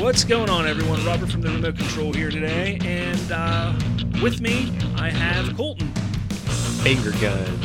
What's going on, everyone? Robert from the Remote Control here today, and with me, I have Colton. Finger guns.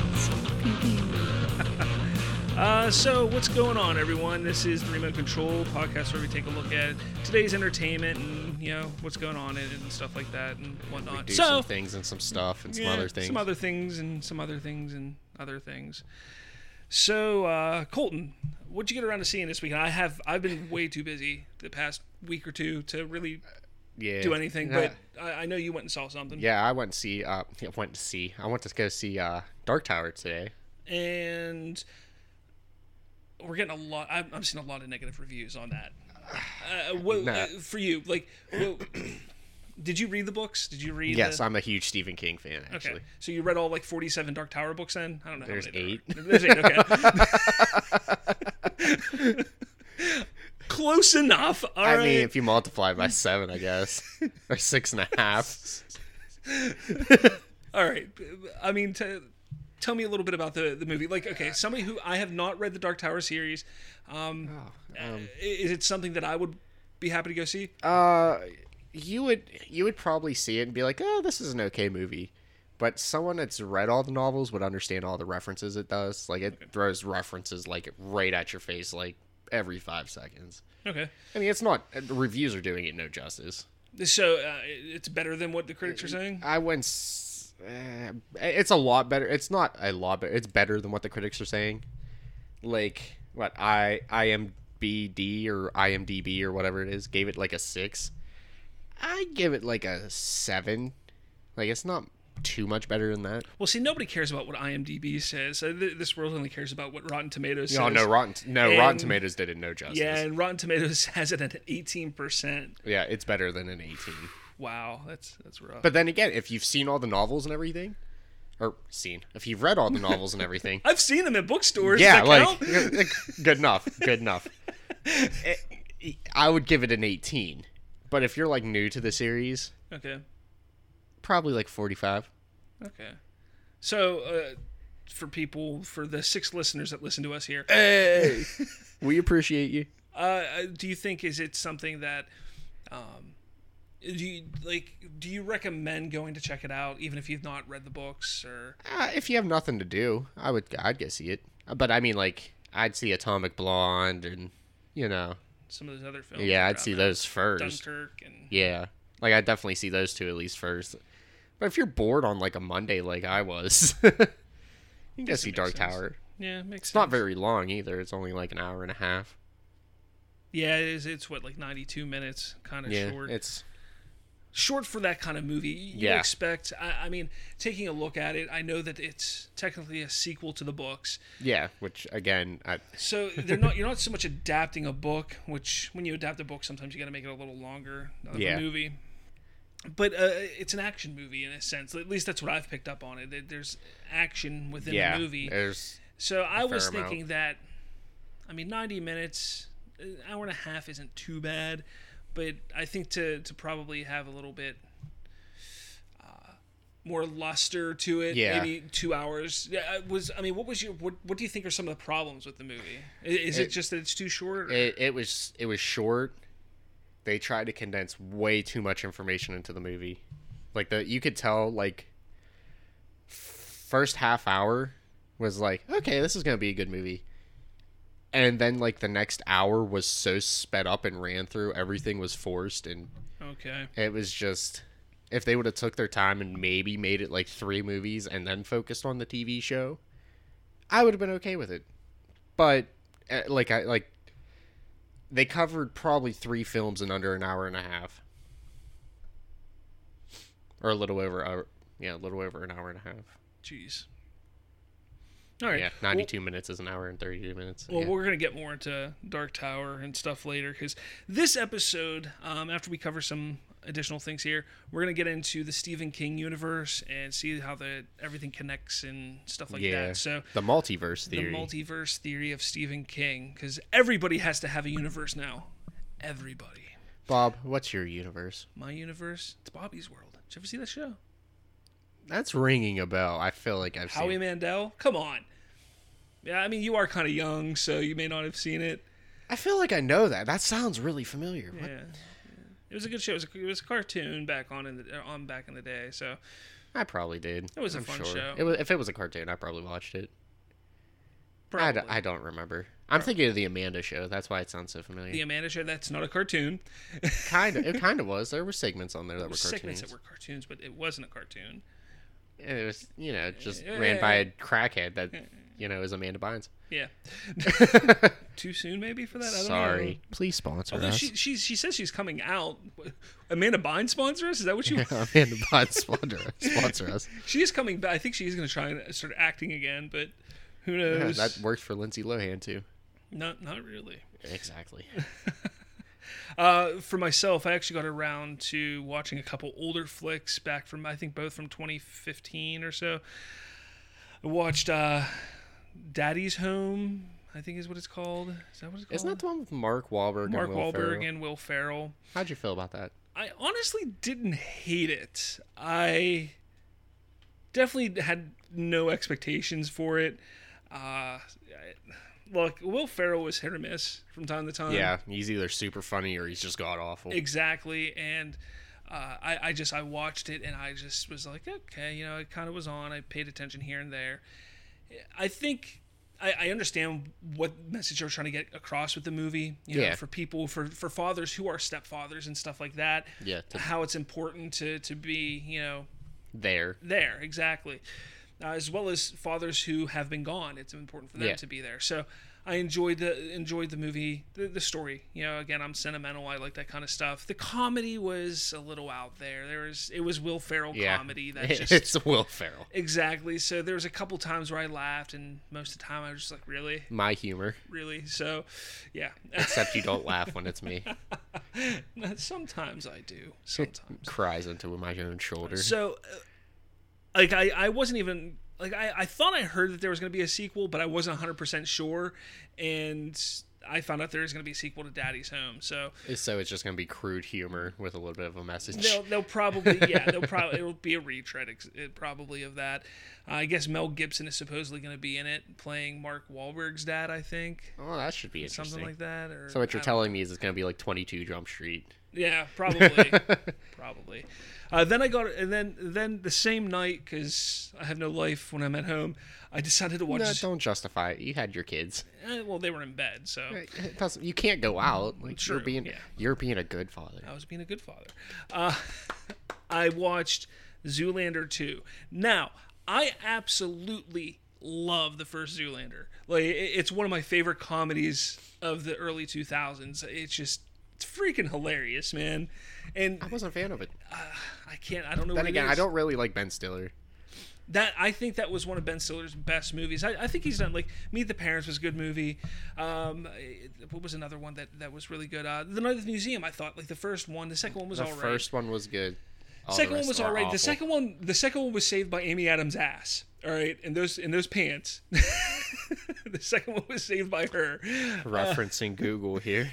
So what's going on, everyone? This is the Remote Control podcast where we take a look at today's entertainment and, you know, what's going on in it and stuff like that and whatnot. We do some things and some stuff and some other things. Some other things and some other things and other things. So, Colton, what'd you get around to seeing this weekend? I've been way too busy the past week or two to really do anything, but I know you went and saw something. Yeah, I went to go see Dark Tower today. And we're getting a lot. I'm seeing a lot of negative reviews on that. For you, did you read the books? Did you read? Yes, I'm a huge Stephen King fan, actually. Okay. So you read all 47 Dark Tower books then? I don't know. There's 8. There's 8, okay. Close enough. All right. I mean, if you multiply by 7, I guess. Or 6.5. All right. I mean, tell me a little bit about the movie. Like, okay, somebody who I have not read the Dark Tower series, is it something that I would be happy to go see? You would probably see it and be like, oh, this is an okay movie. But someone that's read all the novels would understand all the references it does. Like, it throws references, like, right at your face, like, every 5 seconds. Okay. I mean, it's not... Reviews are doing it no justice. So, it's better than what the critics are saying? I wouldn't... it's a lot better. It's not a lot better. It's better than what the critics are saying. Like, what, IMBD or IMDb or whatever it is, gave it, like, a 6. I'd give it like a 7. Like, it's not too much better than that. Well, see, nobody cares about what IMDb says. This world only cares about what Rotten Tomatoes says. No, Rotten Tomatoes did it no justice. Yeah, and Rotten Tomatoes has it at 18%. Yeah, it's better than an 18. Wow, that's rough. But then again, if you've seen all the novels and everything, if you've read all the novels and everything, I've seen them in bookstores. Yeah, like good enough. I would give it an 18. But if you're, like, new to the series... Okay. Probably, like, 45. Okay. So, for the 6 listeners that listen to us here... Hey! We appreciate you. Do you think, is it something that... do you recommend going to check it out, even if you've not read the books, or... If you have nothing to do, I'd go see it. But, I mean, like, I'd see Atomic Blonde and, you know... Some of those other films. Yeah, I'd see those first. Dunkirk and... Yeah. Like, I'd definitely see those 2 at least first. But if you're bored on, like, a Monday like I was, you can go see Dark Tower. Yeah, it makes sense. It's not very long either. It's only, like, an hour and a half. Yeah, it's what, like 92 minutes? Kind of short. It's... Short for that kind of movie. You expect... I mean, taking a look at it, I know that it's technically a sequel to the books. Yeah, which, again... So, you're not so much adapting a book, which, when you adapt a book, sometimes you got to make it a little longer of a movie. But it's an action movie, in a sense. At least that's what I've picked up on it. There's action within the movie. So, I was thinking that... I mean, 90 minutes, an hour and a half isn't too bad. But I think to probably have a little bit more luster to it, maybe 2 hours. What do you think are some of the problems with the movie? Is it just that it's too short? It was short. They tried to condense way too much information into the movie. Like, you could tell, like, first half hour was like, okay, this is gonna be a good movie. And then, like, the next hour was so sped up and ran through. Everything was forced. And it was just... If they would have took their time and maybe made it, like, 3 movies and then focused on the TV show, I would have been okay with it. But, they covered probably 3 films in under an hour and a half. Or a little over an hour and a half. Jeez. All right. Yeah, 92 minutes is an hour and 32 minutes. Well, we're going to get more into Dark Tower and stuff later, because this episode, after we cover some additional things here, we're going to get into the Stephen King universe and see how everything connects and stuff like that. So the multiverse theory. The multiverse theory of Stephen King, because everybody has to have a universe now. Everybody. Bob, what's your universe? My universe? It's Bobby's World. Did you ever see that show? That's ringing a bell. I feel like I've seen Howie Mandel? Come on. Yeah, I mean, you are kind of young, so you may not have seen it. I feel like I know that. That sounds really familiar. Yeah. It was a good show. It was a cartoon back in the day. So I probably did. It was a fun show. If it was a cartoon, I probably watched it. I don't remember. I'm thinking of the Amanda Show. That's why it sounds so familiar. The Amanda Show. That's not a cartoon. It kind of was. There were segments on there that were cartoons. Segments that were cartoons, but it wasn't a cartoon. It was, just ran by a crackhead that, is Amanda Bynes. Yeah. Too soon, maybe, for that? I don't Sorry. know. Please sponsor us. She says she's coming out. Amanda Bynes sponsor us? Is that what you... Amanda Bynes sponsor us. She is coming back. I think she's going to try and start acting again, but who knows? Yeah, that worked for Lindsay Lohan, too. Not really. Exactly. For myself, I actually got around to watching a couple older flicks back from, I think, both from 2015 or so. I watched Daddy's Home, I think is what it's called. Is that what it's called? Isn't that the one with Mark Wahlberg and Will Ferrell? How'd you feel about that? I honestly didn't hate it. I definitely had no expectations for it. Look, Will Ferrell was hit or miss from time to time. Yeah, he's either super funny or he's just god awful. Exactly, and I watched it and I just was like, okay, it kind of was on. I paid attention here and there. I think I understand what message they're trying to get across with the movie. For people, for fathers who are stepfathers and stuff like that. Yeah, how it's important to be, there. There, exactly. As well as fathers who have been gone, it's important for them to be there. So I enjoyed the movie, the story. Again, I'm sentimental. I like that kind of stuff. The comedy was a little out there. It was Will Ferrell comedy. It's Will Ferrell. Exactly. So there was a couple times where I laughed, and most of the time I was just like, really? My humor. Really? So, yeah. Except you don't laugh when it's me. Sometimes I do. Sometimes. It cries into my own shoulder. So... I wasn't even... I thought I heard that there was going to be a sequel, but I wasn't 100% sure. And I found out there is going to be a sequel to Daddy's Home. So it's just going to be crude humor with a little bit of a message. They'll probably... Yeah, it'll be a retread probably of that. I guess Mel Gibson is supposedly going to be in it, playing Mark Wahlberg's dad, I think. Oh, that should be interesting. Something like that. So what you're telling me is it's going to be like 22 Jump Street. Yeah, probably. Probably. Then I got, and then the same night, because I have no life when I'm at home, I decided to watch. No, don't justify it. You had your kids. Well, they were in bed, so you can't go out. Like True, you're being a good father. I was being a good father. I watched Zoolander 2. Now, I absolutely love the first Zoolander. Like, it's one of my favorite comedies of the early 2000s. It's freaking hilarious, man. And I wasn't a fan of it. I don't know. Then again, I don't really like Ben Stiller. I think that was one of Ben Stiller's best movies. I think he's done, like, Meet the Parents was a good movie. What was another one that was really good? The Night at the Museum, I thought, like, the first one. The second one was all right. The first one was good. Second one was all right. The second one was saved by Amy Adams' ass. All right, in those pants. The second one was saved by her. Referencing Google here.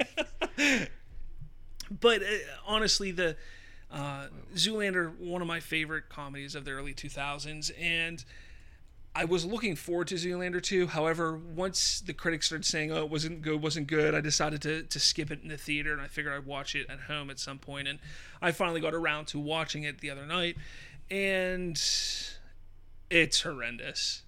But honestly, the Zoolander, one of my favorite comedies of the early 2000s, and I was looking forward to Zoolander 2. However, once the critics started saying, "Oh, it wasn't good," I decided to skip it in the theater, and I figured I'd watch it at home at some point. And I finally got around to watching it the other night, and it's horrendous.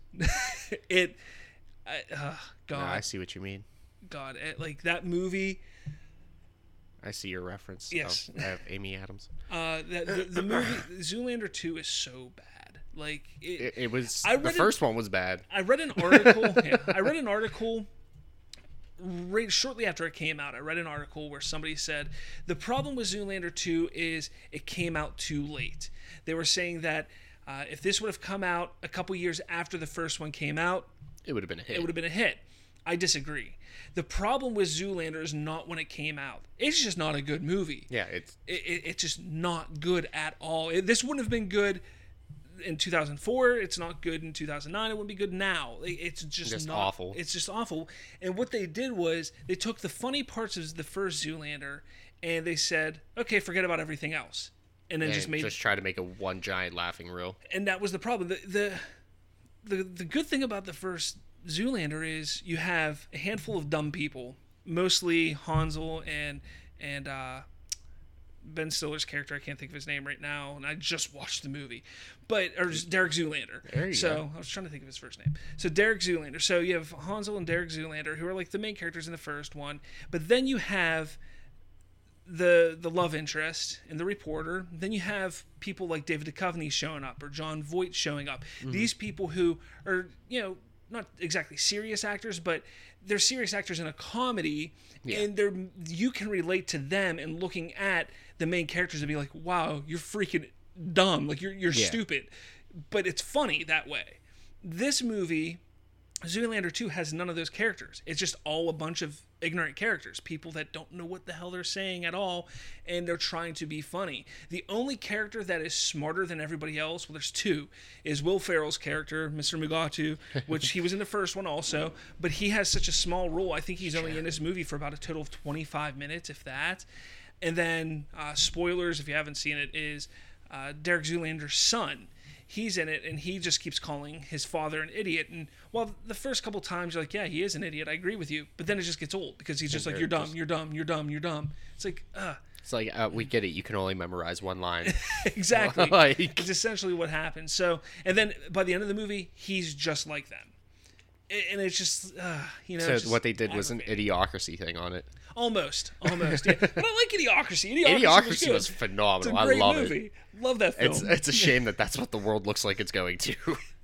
God, I see what you mean. God, like that movie. I see your reference. Yes. Of Amy Adams. The movie Zoolander 2 is so bad. Like it was. The first one was bad. I read an article. I read an article right shortly after it came out. I read an article where somebody said the problem with Zoolander 2 is it came out too late. They were saying that if this would have come out a couple years after the first one came out, it would have been a hit. It would have been a hit. I disagree. The problem with Zoolander is not when it came out. It's just not a good movie. Yeah, it's just not good at all. This wouldn't have been good in 2004. It's not good in 2009. It wouldn't be good now. It's just not awful. It's just awful. And what they did was they took the funny parts of the first Zoolander and they said, okay, forget about everything else. And then just try to make a one giant laughing reel. And that was the problem. The good thing about the first Zoolander is you have a handful of dumb people, mostly Hansel and Ben Stiller's character. I can't think of his name right now, and I just watched the movie. Or just Derek Zoolander. There you go. I was trying to think of his first name. So Derek Zoolander. So you have Hansel and Derek Zoolander, who are like the main characters in the first one. But then you have the love interest and the reporter. Then you have people like David Duchovny showing up or Jon Voight showing up. Mm-hmm. These people who are, not exactly serious actors, but they're serious actors in a comedy, and you can relate to them and looking at the main characters and be like, wow, you're freaking dumb. Like, you're stupid. But it's funny that way. This movie, Zoolander 2, has none of those characters. It's just all a bunch of ignorant characters, people that don't know what the hell they're saying at all, and they're trying to be funny. The only character that is smarter than everybody else, well, there's two, is Will Ferrell's character, Mr. Mugatu, which he was in the first one also, but he has such a small role. I think he's only in this movie for about a total of 25 minutes, if that. And then, spoilers, if you haven't seen it, is Derek Zoolander's son. He's in it, and he just keeps calling his father an idiot. And while the first couple times you're like, yeah, he is an idiot, I agree with you. But then it just gets old because he's just like, you're dumb, you're dumb, you're dumb, you're dumb. It's like, It's like, we get it. You can only memorize one line. Exactly. It's essentially what happens. So, and then by the end of the movie, he's just like them. And it's just, So what they did was an Idiocracy thing on it. Almost, yeah. But I like Idiocracy. Idiocracy was phenomenal. It's a great I love movie. it. Love that film. It's a shame that's what the world looks like it's going to.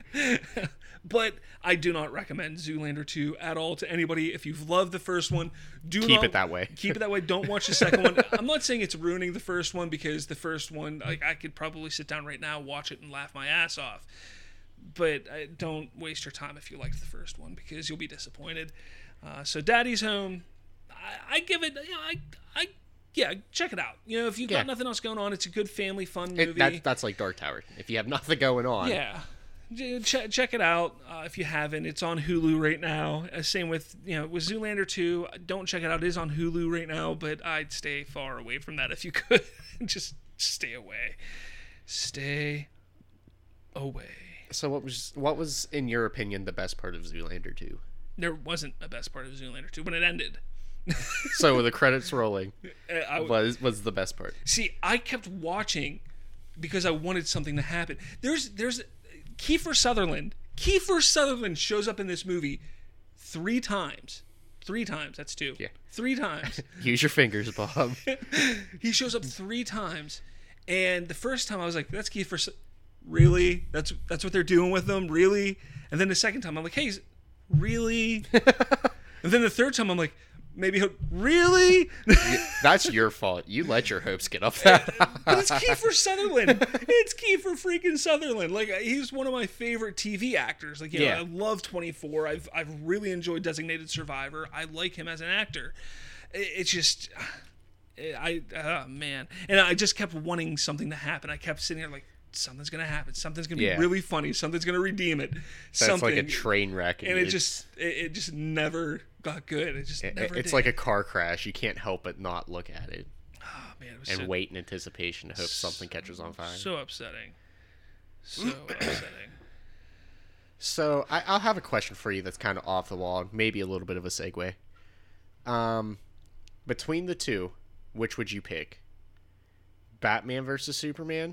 But I do not recommend Zoolander 2 at all to anybody. If you've loved the first one, keep it that way. Keep it that way. Don't watch the second one. I'm not saying it's ruining the first one, because the first one, I could probably sit down right now, watch it, and laugh my ass off. But don't waste your time if you liked the first one, because you'll be disappointed. So Daddy's Home, I give it, check it out. If you've got nothing else going on, it's a good family fun movie. That's like Dark Tower. If you have nothing going on. Yeah. Check it out if you haven't. It's on Hulu right now. Same with with Zoolander 2. Don't check it out. It is on Hulu right now, but I'd stay far away from that if you could. Just stay away. Stay away. So what was in your opinion the best part of Zoolander 2? There wasn't a best part of Zoolander 2 when it ended. So the credits rolling was the best part. See, I kept watching because I wanted something to happen. There's Kiefer Sutherland. Kiefer Sutherland shows up in this movie 3 times. 3 times. That's 2. Yeah. 3 times. Use your fingers, Bob. He shows up 3 times, and the first time I was like, "That's Kiefer." Really? That's what they're doing with them? Really? And then the second time I'm like, "Hey, really?" And then the third time I'm like, maybe he'll really. That's your fault. You let your hopes get up that high. But it's Kiefer Sutherland. It's Kiefer freaking Sutherland. Like, he's one of my favorite TV actors. Like, I love 24. I've really enjoyed Designated Survivor. I like him as an actor. It's just, man. And I just kept wanting something to happen. I kept sitting there like, something's gonna happen. Something's gonna be really funny. Something's gonna redeem it. That's like a train wreck, and it just never got good. It's like a car crash. You can't help but not look at it. Oh man, it was and wait in anticipation to hope something catches on fire. So upsetting. So upsetting. So I'll have a question for you that's kind of off the wall, maybe a little bit of a segue. Between the two, which would you pick? Batman versus Superman?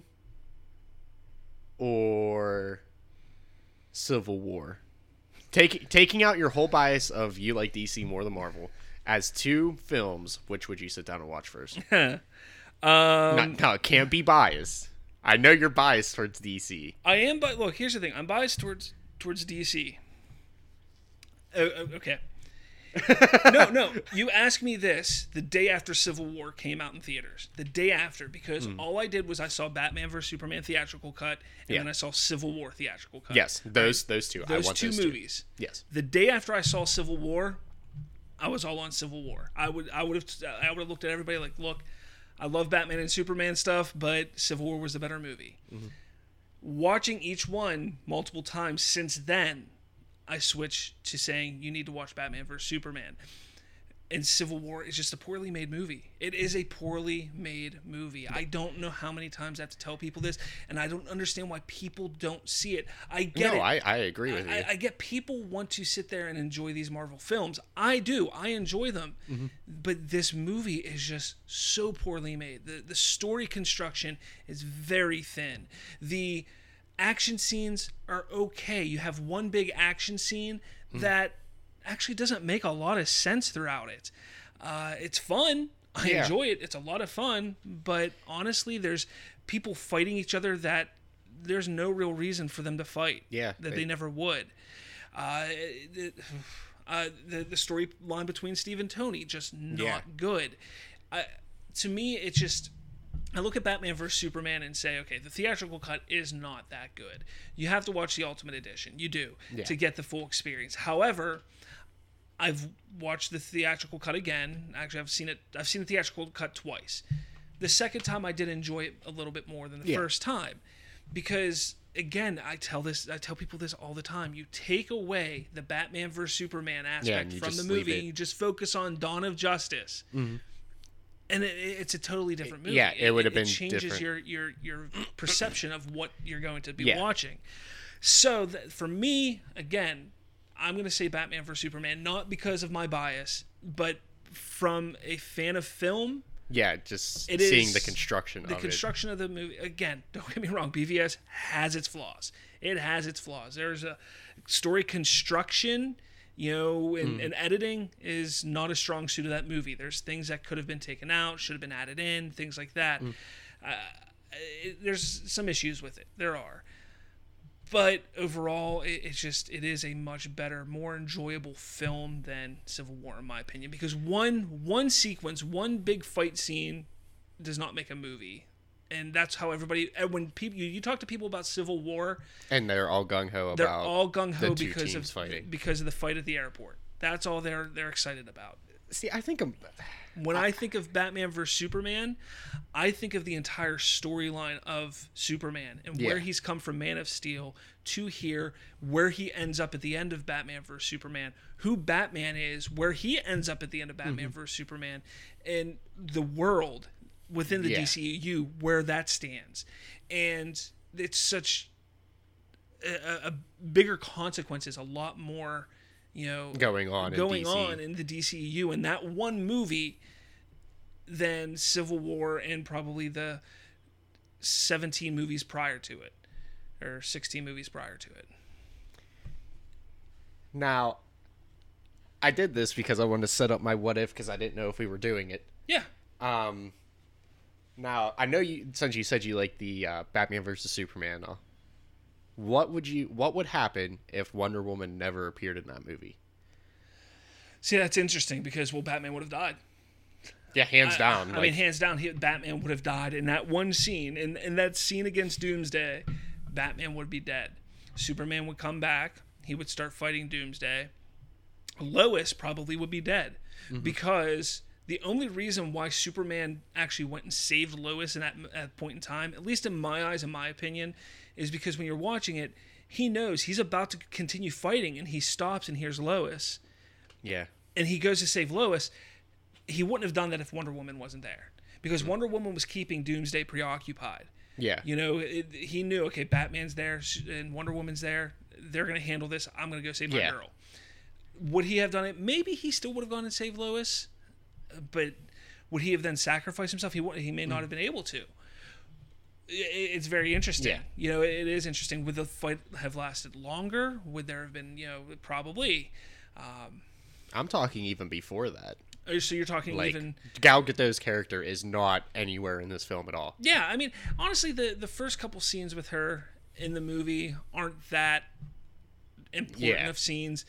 Or Civil War? Taking out your whole bias of you like DC more than Marvel, as 2 films, which would you sit down and watch first? No, it can't be biased. I know you're biased towards DC. I am, but look, here's the thing. I'm biased towards DC. Okay. No. You asked me this the day after Civil War came out in theaters. The day after, because all I did was I saw Batman vs Superman theatrical cut, and then I saw Civil War theatrical cut. Yes, those 2. Those two movies. Yes. The day after I saw Civil War, I was all on Civil War. I would have looked at everybody like, look, I love Batman and Superman stuff, but Civil War was the better movie. Mm-hmm. Watching each one multiple times since then, I switched to saying you need to watch Batman vs Superman. And Civil War is just a poorly made movie. It is a poorly made movie. I don't know how many times I have to tell people this, and I don't understand why people don't see it. I get it. I agree with you. I get people want to sit there and enjoy these Marvel films. I do. I enjoy them. Mm-hmm. But this movie is just so poorly made. The story construction is very thin. The action scenes are okay. You have one big action scene that actually doesn't make a lot of sense throughout it. It's fun. I enjoy it. It's a lot of fun. But honestly, there's people fighting each other that there's no real reason for them to fight. Yeah. That they never would. The storyline between Steve and Tony, just not good. To me, it's just... I look at Batman vs. Superman and say, okay, the theatrical cut is not that good. You have to watch the Ultimate Edition. You do, to get the full experience. However, I've watched the theatrical cut again. Actually, I've seen the theatrical cut twice. The second time I did enjoy it a little bit more than the first time. Because, again, I tell people this all the time. You take away the Batman vs. Superman aspect from the movie, and you just focus on Dawn of Justice. Mm-hmm. And it's a totally different movie. Yeah, it would have been changes different. your perception of what you're going to be watching. So for me, again, I'm going to say Batman vs. Superman, not because of my bias, but from a fan of film. Yeah, just seeing the construction of it. The construction of the movie. Again, don't get me wrong, BVS has its flaws. It has its flaws. There's a story construction... and editing is not a strong suit of that movie. There's things that could have been taken out, should have been added in, things like that. There's some issues with it. There are. But overall, it is a much better, more enjoyable film than Civil War, in my opinion. Because one sequence, one big fight scene does not make a movie. And that's how everybody. When people you talk to people about Civil War, and they're all gung ho about. They're all gung ho because of the fight at the airport. That's all they're excited about. See, I think I think of Batman vs. Superman, I think of the entire storyline of Superman and where he's come from Man of Steel to here, where he ends up at the end of Batman vs. Superman, who Batman is, where he ends up at the end of Batman vs. Superman, and the world within the DCEU where that stands. And it's such a bigger consequences, a lot more, going on in the DCEU in that one movie than Civil War and probably the 17 movies prior to it, or 16 movies prior to it. Now, I did this because I wanted to set up my what if, because I didn't know if we were doing it. Yeah. Now, I know since you said you like the Batman versus Superman, what would happen if Wonder Woman never appeared in that movie? See, that's interesting because, Batman would have died. Yeah, hands down. I mean, hands down, Batman would have died in that one scene. In that scene against Doomsday, Batman would be dead. Superman would come back. He would start fighting Doomsday. Lois probably would be dead because... The only reason why Superman actually went and saved Lois in that point in time, at least in my eyes, in my opinion, is because when you're watching it, he knows he's about to continue fighting, and he stops and hears Lois. Yeah. And he goes to save Lois. He wouldn't have done that if Wonder Woman wasn't there, because Wonder Woman was keeping Doomsday preoccupied. Yeah. He knew, okay, Batman's there and Wonder Woman's there. They're going to handle this. I'm going to go save my girl. Would he have done it? Maybe he still would have gone and saved Lois. But would he have then sacrificed himself? He may not have been able to. It's very interesting. Yeah. It is interesting. Would the fight have lasted longer? Would there have been, probably. I'm talking even before that. So you're talking even... Gal Gadot's character is not anywhere in this film at all. Yeah, I mean, honestly, the first couple scenes with her in the movie aren't that important of scenes.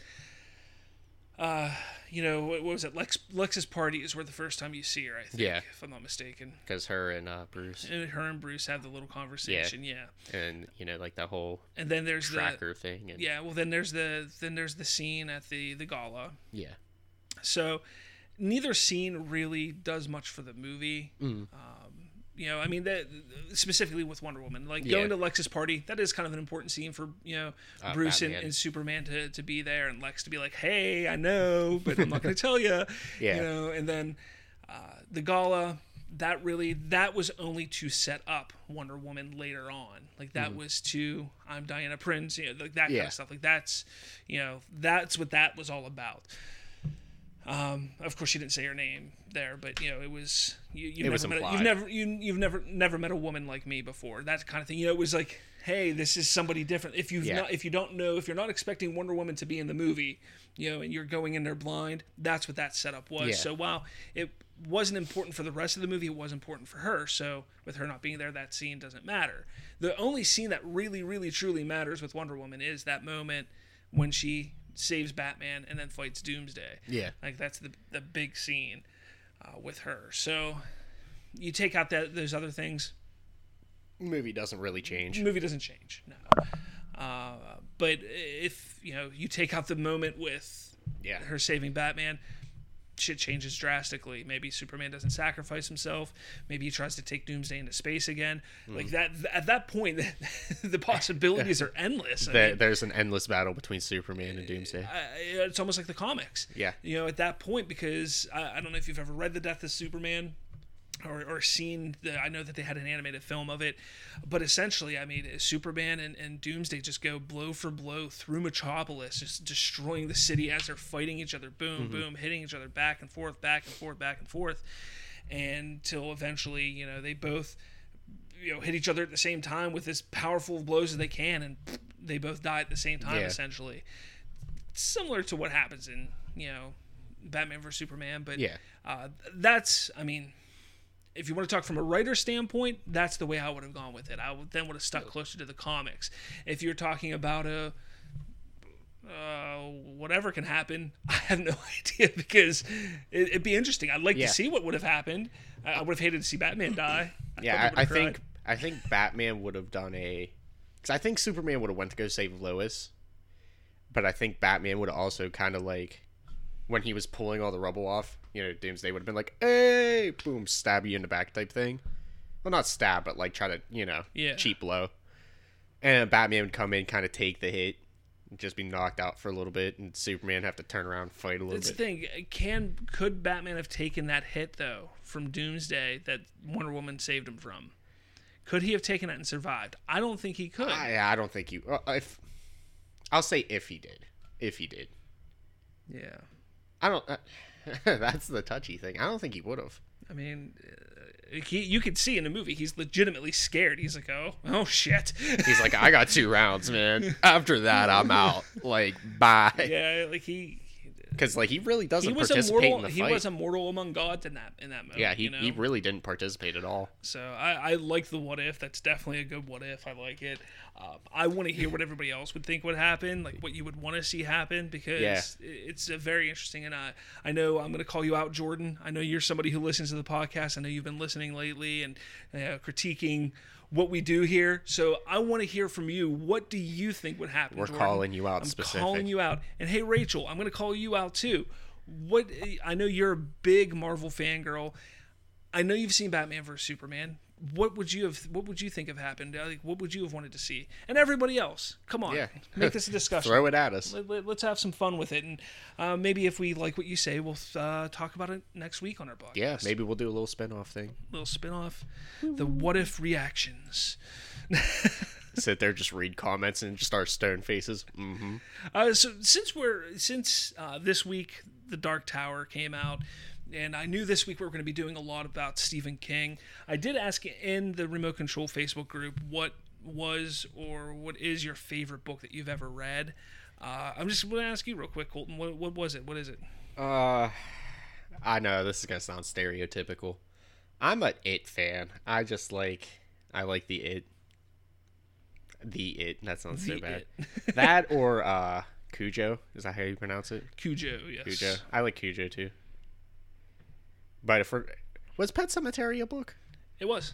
What was it? Lex's party is where the first time you see her, I think, if I'm not mistaken. Because her and Bruce. And her and Bruce have the little conversation, And, like that whole and then there's tracker thing. And... then there's the scene at the gala. Yeah. So, neither scene really does much for the movie. You know, I mean, specifically with Wonder Woman, like Yeah. going to Lex's party, that is kind of an important scene for, you know, Bruce Batman. and Superman to be there, and Lex to be like, hey, I know, but I'm not going to tell you. Yeah. You know, and then the gala, that was only to set up Wonder Woman later on. Like, that was to, I'm Diana Prince, you know, like that kind of stuff. Like, that's, you know, that's what that was all about. Of course, she didn't say her name there, but you know, it was you've never met a woman like me before. That kind of thing. You know, it was like, hey, this is somebody different. If you're not expecting Wonder Woman to be in the movie, you know, and you're going in there blind, that's what that setup was. Yeah. So while it wasn't important for the rest of the movie, it was important for her. So with her not being there, that scene doesn't matter. The only scene that really, really, truly matters with Wonder Woman is that moment when she saves Batman and then fights Doomsday. Yeah. Like, that's the big scene with her. So you take out those other things, movie doesn't really change. the movie doesn't change, no. But if, you know, you take out the moment with her saving Batman, shit changes drastically. Maybe Superman doesn't sacrifice himself. Maybe he tries to take Doomsday into space again. Like that. At that point, the possibilities are endless. There's an endless battle between Superman and Doomsday. It's almost like the comics. Yeah. You know, at that point, because I don't know if you've ever read The Death of Superman or seen I know that they had an animated film of it, but essentially, I mean, Superman and Doomsday just go blow for blow through Metropolis, just destroying the city as they're fighting each other, boom, boom, hitting each other back and forth, until eventually, you know, they both, you know, hit each other at the same time with as powerful blows as they can, and they both die at the same time, essentially. Similar to what happens in, you know, Batman vs. Superman, but that's, I mean, if you want to talk from a writer's standpoint, that's the way I would have gone with it. I would have stuck closer to the comics. If you're talking about whatever can happen, I have no idea, because it'd be interesting. I'd like to see what would have happened. I would have hated to see Batman die. I think Batman would have done because I think Superman would have went to go save Lois, but I think Batman would have also kind of like, when he was pulling all the rubble off, you know, Doomsday would have been like, hey, boom, stab you in the back type thing. Well, not stab, but like try to, you know, cheap blow. And Batman would come in, kind of take the hit, and just be knocked out for a little bit, and Superman have to turn around and fight a little bit. That's the thing. Could Batman have taken that hit, though, from Doomsday that Wonder Woman saved him from? Could he have taken it and survived? I don't think he could. I don't think he... I'll say if he did. If he did. Yeah. I don't... that's the touchy thing. I don't think he would have. I mean, you could see in the movie, he's legitimately scared. He's like, oh shit. He's like, I got 2 rounds, man. After that, I'm out. Like, bye. Yeah, like because like he really doesn't participate in the fight. He was immortal among gods in that moment. Yeah, he really didn't participate at all. So I like the what if. That's definitely a good what if. I like it. I want to hear what everybody else would think would happen, like what you would want to see happen, because it's a very interesting. And I know I'm going to call you out, Jordan. I know you're somebody who listens to the podcast. I know you've been listening lately and critiquing what we do here. So I want to hear from you. What do you think would happen, Jordan? Calling you out. I'm calling you out. And hey, Rachel, I'm going to call you out too. I know you're a big Marvel fangirl. I know you've seen Batman vs. Superman. What would you think have happened? Like, what would you have wanted to see? And everybody else, come on, make this a discussion. Throw it at us. Let's have some fun with it, and maybe if we like what you say, we'll talk about it next week on our podcast. Yeah, maybe we'll do a little spin-off thing. The what if reactions. Sit there, just read comments, and just start stone faces. Mm-hmm. So since this week The Dark Tower came out, and I knew this week we were going to be doing a lot about Stephen King, I did ask in the Remote Control Facebook group what was or what is your favorite book that you've ever read. I'm just going to ask you real quick, Colton. What was it? What is it? I know this is going to sound stereotypical. I'm an It fan. I like the It. The It. That sounds so bad. That or Cujo. Is that how you pronounce it? Cujo, yes. Cujo. I like Cujo too. But was Pet Sematary a book? It was.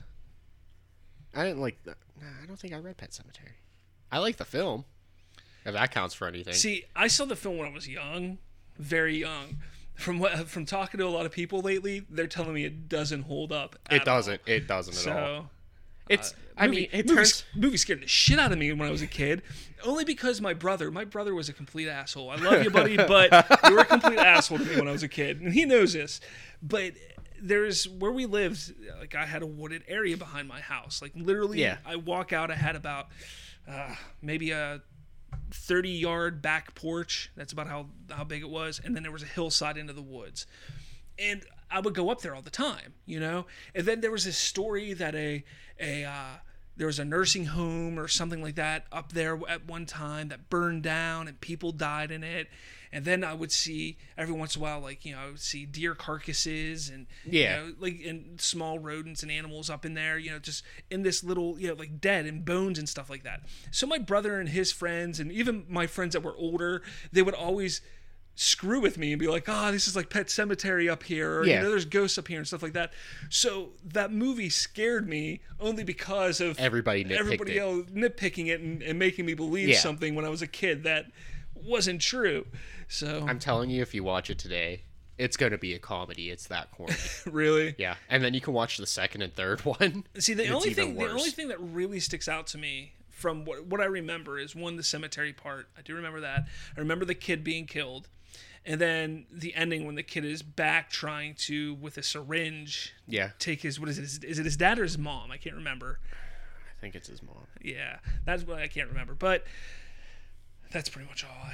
I didn't like that. I don't think I read Pet Sematary. I like the film. If that counts for anything. See, I saw the film when I was young, very young. from talking to a lot of people lately, they're telling me it doesn't hold up. It doesn't at all. It's movie scared the shit out of me when I was a kid, only because my brother was a complete asshole. I love you, buddy, but you were a complete asshole to me when I was a kid, and he knows this. But there's where we lived, like I had a wooded area behind my house. Like literally, I walk out, I had about maybe a 30-yard back porch. That's about how big it was, and then there was a hillside into the woods, and I would go up there all the time, you know. And then there was this story that there was a nursing home or something like that up there at one time that burned down and people died in it. And then I would see every once in a while, like, you know, I would see deer carcasses and, you know, like, and small rodents and animals up in there, you know, just in this little, you know, like dead and bones and stuff like that. So my brother and his friends and even my friends that were older, they would always screw with me and be like, this is like Pet Cemetery up here, or you know, there's ghosts up here and stuff like that. So that movie scared me only because of everybody else nitpicking it and making me believe something when I was a kid that wasn't true. So I'm telling you, if you watch it today, it's going to be a comedy. It's that corny. Really? Yeah. And then you can watch the second and third one. See, the only thing that really sticks out to me from what I remember is, one, the cemetery part. I do remember that. I remember the kid being killed. And then the ending when the kid is back trying to, with a syringe, take his, what is it? Is it his dad or his mom? I can't remember. I think it's his mom. Yeah, that's what I can't remember. But that's pretty much all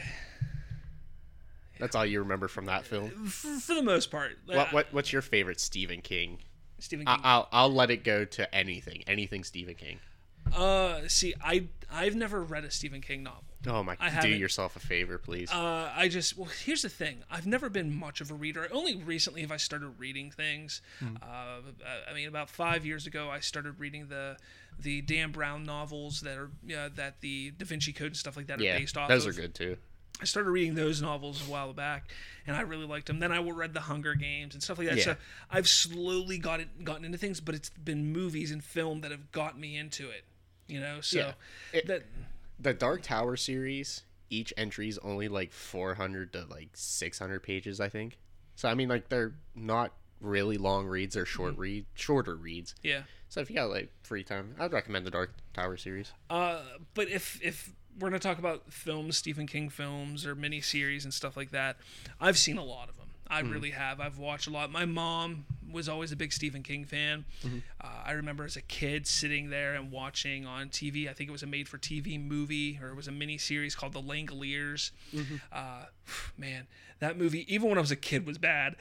That's all you remember from that film? For the most part. What's your favorite Stephen King? Stephen King. I'll let it go to anything Stephen King. See, I've never read a Stephen King novel. Oh my! Do yourself a favor, please. Here's the thing. I've never been much of a reader. Only recently have I started reading things. I mean, about 5 years ago, I started reading the Dan Brown novels that are that the Da Vinci Code and stuff like that are based off. Those are good too. I started reading those novels a while back, and I really liked them. Then I read The Hunger Games and stuff like that. Yeah. So I've slowly gotten into things, but it's been movies and film that have got me into it. You know, so the Dark Tower series, each entry is only like 400 to like 600 pages, I think. So I mean, like, they're not really long reads; they're shorter reads. Yeah. So if you got like free time, I'd recommend the Dark Tower series. But if we're going to talk about films, Stephen King films or miniseries and stuff like that, I've seen a lot of them. I really have. I've watched a lot. My mom was always a big Stephen King fan. I remember as a kid sitting there and watching on TV, I think it was a made-for-TV movie, or it was a miniseries called The Langoliers. Man, that movie, even when I was a kid, was bad.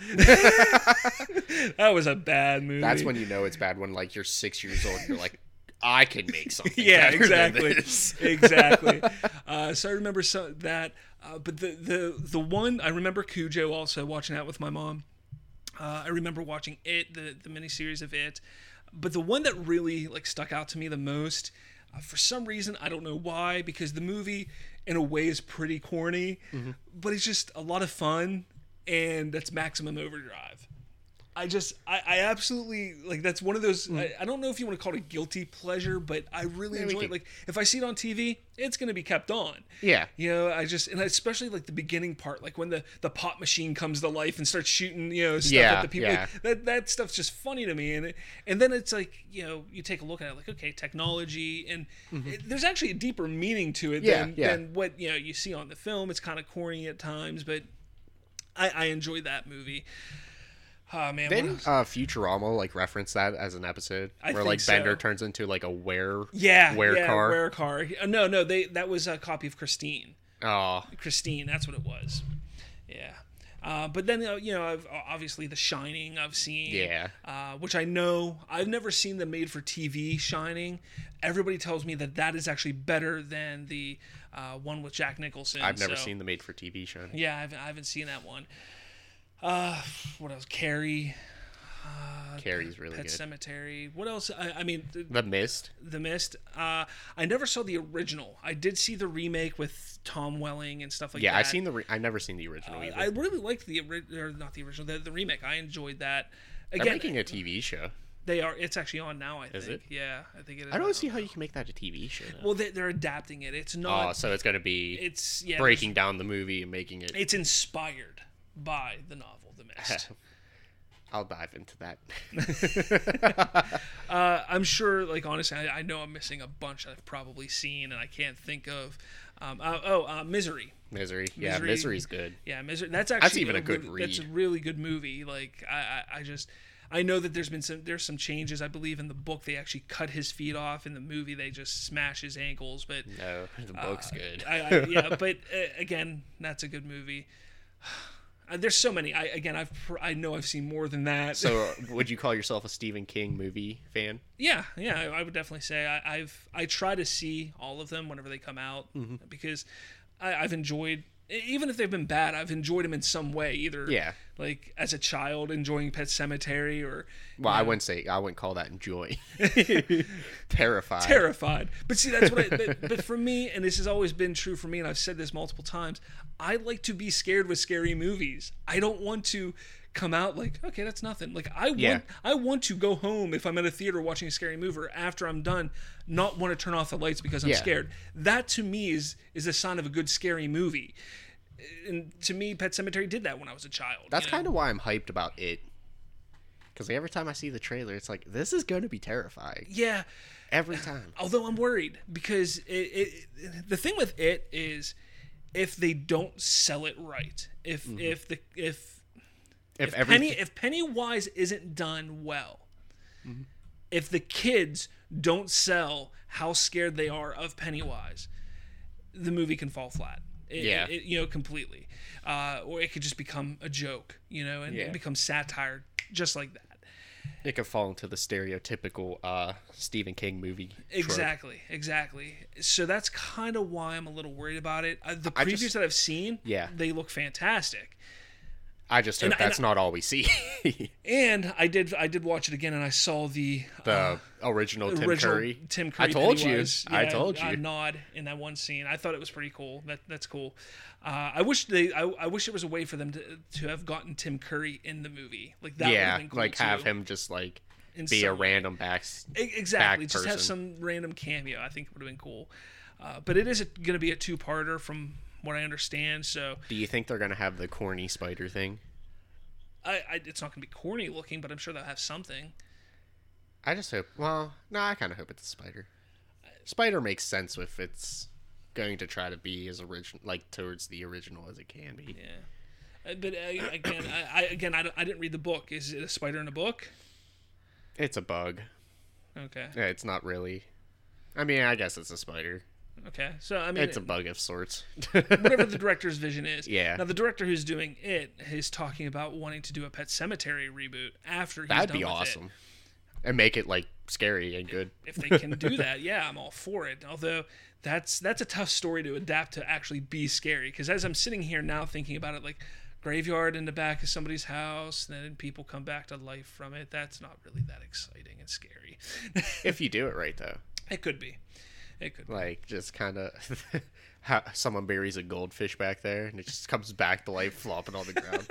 That was a bad movie. That's when you know it's bad, when like you're 6 years old and you're like, I can make something. Yeah, exactly. Exactly. So I remember that. But the one, I remember Cujo also, watching that with my mom. I remember watching It, the miniseries of It. But the one that really like stuck out to me the most, for some reason, I don't know why, because the movie in a way is pretty corny, but it's just a lot of fun, and that's Maximum Overdrive. I absolutely, like, that's one of those, I don't know if you want to call it a guilty pleasure, but I really enjoy it. Like, if I see it on TV, it's going to be kept on. Yeah. You know, and especially, like, the beginning part, like, when the pop machine comes to life and starts shooting, you know, stuff at the people. Yeah. Like, that stuff's just funny to me. And then it's like, you know, you take a look at it, like, okay, technology, and there's actually a deeper meaning to it than what, you know, you see on the film. It's kind of corny at times, but I enjoy that movie. Oh man! Didn't Futurama like reference that as an episode where like Bender turns into like a car? Were car. No, that was a copy of Christine. Oh, Christine, that's what it was. Yeah. But then you know, obviously The Shining I've seen. Yeah. Which I know I've never seen the made-for-TV Shining. Everybody tells me that is actually better than the one with Jack Nicholson. I've never seen the made-for-TV Shining. Yeah, I haven't seen that one. What else? Carrie. Carrie's really Pet good. Cemetery. What else? I mean, The Mist. The Mist. I never saw the original. I did see the remake with Tom Welling and stuff like that. Yeah, I've never seen the original either. I really liked not the original, the remake. I enjoyed that. Again, they're making a TV show. They are. It's actually on now, I think. Is it? Yeah, I think it is. I don't see how you can make that a TV show, though. Well, they're adapting it. It's not. Oh, so it's going to be it's breaking down the movie and making it. It's inspired by the novel The Mist. I'll dive into that. I'm sure, like, honestly, I know I'm missing a bunch that I've probably seen, and I can't think of. Misery. Misery. Yeah, Misery's good. Yeah, Misery. That's actually even a good read. That's a really good movie. Like, I know that there's some changes. I believe in the book they actually cut his feet off. In the movie they just smash his ankles. But no, the book's good. Yeah, but again, that's a good movie. There's so many. I know I've seen more than that. So, would you call yourself a Stephen King movie fan? Yeah, I would definitely say I try to see all of them whenever they come out because I've enjoyed, even if they've been bad, I've enjoyed them in some way. Either like as a child enjoying Pet Sematary, or I wouldn't call that enjoy. Terrified. But see, that's what. But for me, and this has always been true for me, and I've said this multiple times, I like to be scared with scary movies. I don't want to come out like, okay, that's nothing. Like I want to go home if I'm at a theater watching a scary movie, or after I'm done, not want to turn off the lights because I'm scared. That to me is a sign of a good scary movie. And to me, Pet Sematary did that when I was a child. That's kind of why I'm hyped about it. Because every time I see the trailer, it's like, this is going to be terrifying. Yeah. Every time. Although I'm worried because the thing with it is, if they don't sell it right, if Pennywise isn't done well, if the kids don't sell how scared they are of Pennywise, the movie can fall flat. Completely. Or it could just become a joke, and become satire just like that. It could fall into the stereotypical Stephen King movie trope. Exactly. So that's kind of why I'm a little worried about it. The previews that I've seen, they look fantastic. I just hope that's not all we see. And I did watch it again, and I saw the original Tim Curry. I told you. I told you. Nod in that one scene. I thought it was pretty cool. That's cool. I wish it was a way for them to have gotten Tim Curry in the movie. Like that. Yeah, been cool, like too. have him just like be a random back just have some random cameo. I think it would have been cool. But it is going to be a two-parter from what I understand. So, do you think they're going to have the corny spider thing? It's not going to be corny looking, but I'm sure they'll have something. I just hope. Well, no, I kind of hope it's a spider. Spider makes sense if it's going to try to be as original, like towards the original as it can be. Yeah, but I didn't read the book. Is it a spider in a book? It's a bug. Okay. Yeah, it's not really. I mean, I guess it's a spider. Okay, so I mean, it's a bug of sorts. Whatever the director's vision is. Yeah. Now the director who's doing it is talking about wanting to do a Pet Sematary reboot after he's That'd done be with awesome. It. And make it like scary and good. If they can do that, yeah, I'm all for it. Although that's a tough story to adapt to actually be scary. Because as I'm sitting here now thinking about it, like graveyard in the back of somebody's house, and then people come back to life from it. That's not really that exciting and scary. If you do it right, though. It could be. It could like be. Just kind of someone buries a goldfish back there and it just comes back to life flopping on the ground.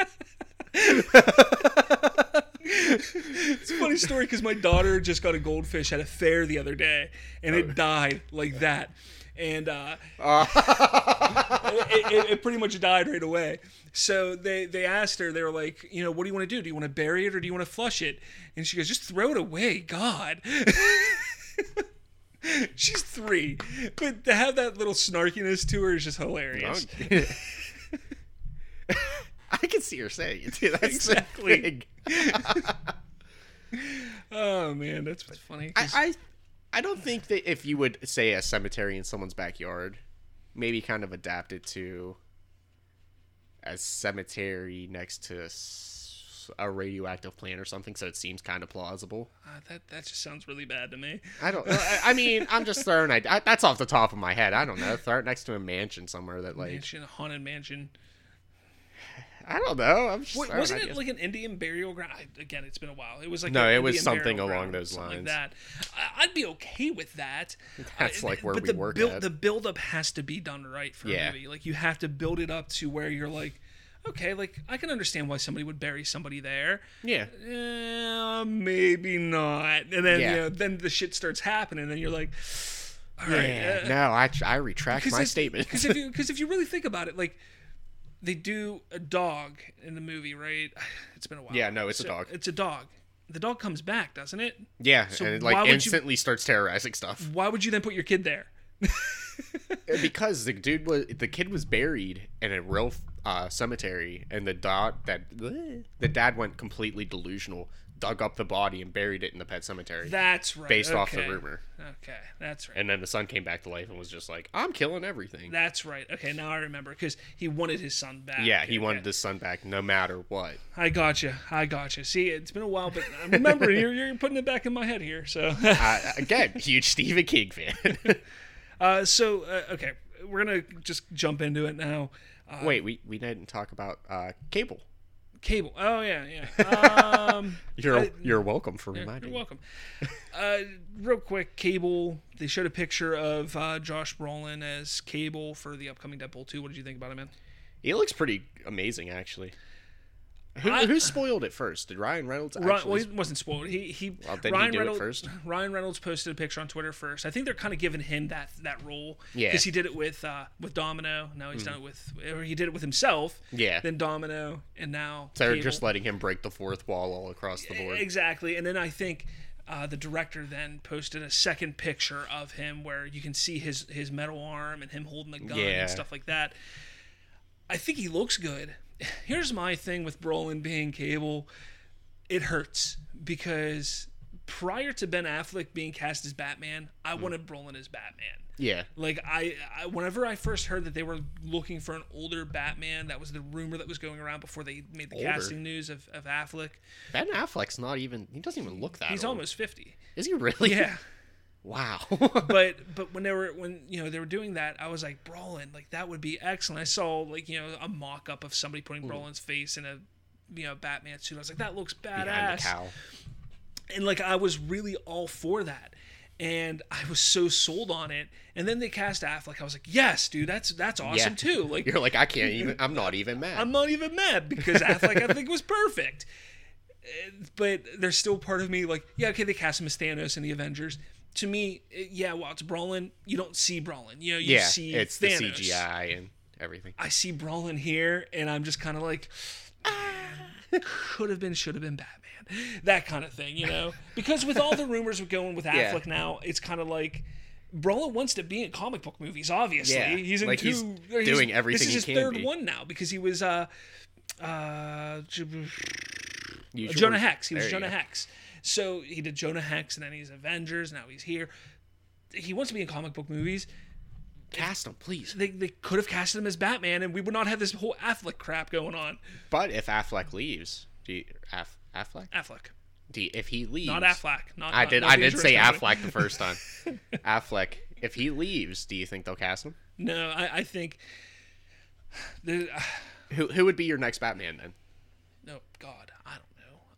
It's a funny story because my daughter just got a goldfish at a fair the other day and it died like that, and it pretty much died right away. So they asked her, they were like, what do you want to do? Do you want to bury it or do you want to flush it? And she goes, just throw it away, God. She's 3, but to have that little snarkiness to her is just hilarious. I can see her saying it too. That's exactly. Oh man, that's what's funny. I don't think that if you would say a cemetery in someone's backyard, maybe kind of adapt it to a cemetery next to a radioactive plant or something, so it seems kind of plausible. That just sounds really bad to me. I mean, I'm just throwing. That's off the top of my head. I don't know. Throw it next to a mansion somewhere that like a haunted mansion. I don't know. Wasn't it like an Indian burial ground? Again, it's been a while. It was like it was something along those lines. Like that. I'd be okay with that. That's like where we work at. The build-up has to be done right for a movie. Like you have to build it up to where you're like, okay, like I can understand why somebody would bury somebody there. Yeah. Maybe not. And then then the shit starts happening, and then you're like, all right. No, I retract my statement. Because if you really think about it, like they do a dog in the movie, right? It's been a while. Yeah, no, it's a dog. It's a dog. The dog comes back, doesn't it? Yeah, so and it like instantly starts terrorizing stuff. Why would you then put your kid there? Because the kid was buried in a real cemetery, and the dad went completely delusional, dug up the body and buried it in the pet cemetery. That's right. Based off the rumor. Okay, that's right. And then the son came back to life and was just like, I'm killing everything. That's right. Okay, now I remember, because he wanted his son back. Yeah, he wanted his son back no matter what. I gotcha. See, it's been a while, but I remember you're putting it back in my head here. So again, huge Stephen King fan. Okay, we're gonna just jump into it now. Wait, we didn't talk about Cable. Cable. Oh yeah. You're welcome for reminding. You're welcome. Real quick, Cable. They showed a picture of Josh Brolin as Cable for the upcoming Deadpool 2. What did you think about it, man? He looks pretty amazing, actually. Who spoiled it first? Did Ryan Reynolds actually? Well, he wasn't spoiled. Ryan Reynolds posted a picture on Twitter first. I think they're kind of giving him that role. Yeah. Because he did it with Domino. Now he's done it with... Or he did it with himself. Yeah. Then Domino. And now So they're just letting him break the fourth wall all across the board. Exactly. And then I think the director then posted a second picture of him where you can see his metal arm and him holding the gun and stuff like that. I think he looks good. Here's my thing with Brolin being Cable. It hurts because prior to Ben Affleck being cast as Batman, I wanted Brolin as Batman. Yeah. Like I whenever I first heard that they were looking for an older Batman, that was the rumor that was going around before they made the casting news of Affleck. Ben Affleck's he doesn't even look that old. He's almost 50. Is he really? Yeah. Wow. but when they were doing that, I was like, Brolin, like that would be excellent. I saw a mock-up of somebody putting Brolin's face in a Batman suit. I was like, that looks badass. Behind the cowl. And like I was really all for that. And I was so sold on it. And then they cast Affleck. I was like, yes, dude, that's awesome too. Like you're like, I'm not even mad. I'm not even mad because Affleck I think was perfect. But there's still part of me like, yeah, okay, they cast him as Thanos in the Avengers. To me, it's Brolin. You don't see Brolin. You see it's Thanos. The CGI and everything. I see Brolin here, and I'm just kind of like, could have been, should have been Batman. That kind of thing, Because with all the rumors going with Affleck now, it's kind of like, Brolin wants to be in comic book movies, obviously. Yeah. He's in he's doing everything he can. This is his third one now, because he was Jonah Hex. He was Jonah Hex. So he did Jonah Hex, and then he's Avengers. Now he's here. He wants to be in comic book movies. Cast him, please. They could have casted him as Batman, and we would not have this whole Affleck crap going on. But if Affleck leaves, Affleck? Affleck. If he leaves, not Affleck. I did say Affleck the first time. Affleck. If he leaves, do you think they'll cast him? No, I think. Who would be your next Batman then? No, God, I don't know.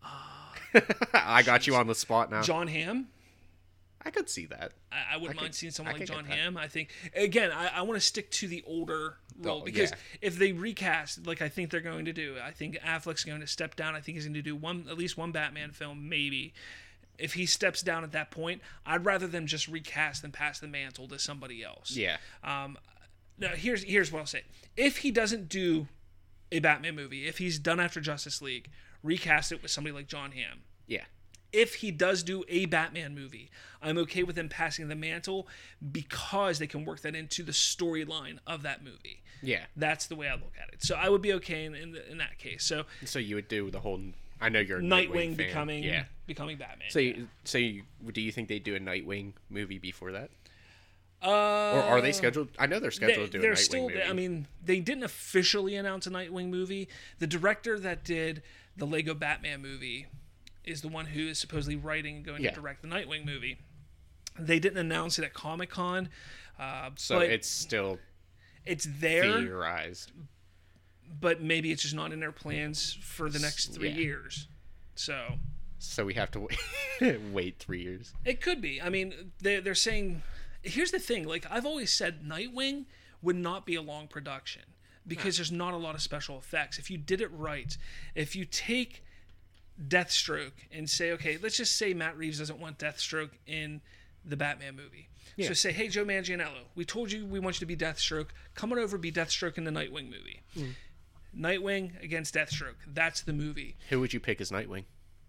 I got you on the spot now. John Hamm. I could see that. I wouldn't mind seeing someone like John Hamm. I think, again, I want to stick to the older role because if they recast, like I think they're going to do, I think Affleck's going to step down. I think he's going to do at least one Batman film, maybe. If he steps down at that point, I'd rather them just recast than pass the mantle to somebody else. Yeah. Now, here's what I'll say. If he doesn't do a Batman movie, if he's done after Justice League, recast it with somebody like John Hamm. Yeah. If he does do a Batman movie, I'm okay with him passing the mantle because they can work that into the storyline of that movie. Yeah. That's the way I look at it. So I would be okay in that case. So you would do the whole... I know you're a Nightwing fan. becoming Batman. So do you think they'd do a Nightwing movie before that? Or are they scheduled? I know they're scheduled to do a Nightwing movie. I mean, they didn't officially announce a Nightwing movie. The director that did the Lego Batman movie is the one who is supposedly writing and going to direct the Nightwing movie. They didn't announce it at Comic-Con. So it's still... It's there. Theorized. But maybe it's just not in their plans for the next 3 years. So we have to wait 3 years. It could be. I mean, they're saying... Here's the thing. Like, I've always said, Nightwing would not be a long production because there's not a lot of special effects. If you did it right, if you take Deathstroke and say, okay, let's just say Matt Reeves doesn't want Deathstroke in the Batman movie. Yeah. So say, hey, Joe Manganiello, we told you we want you to be Deathstroke. Come on over, be Deathstroke in the Nightwing movie. Nightwing against Deathstroke. That's the movie. Who would you pick as Nightwing?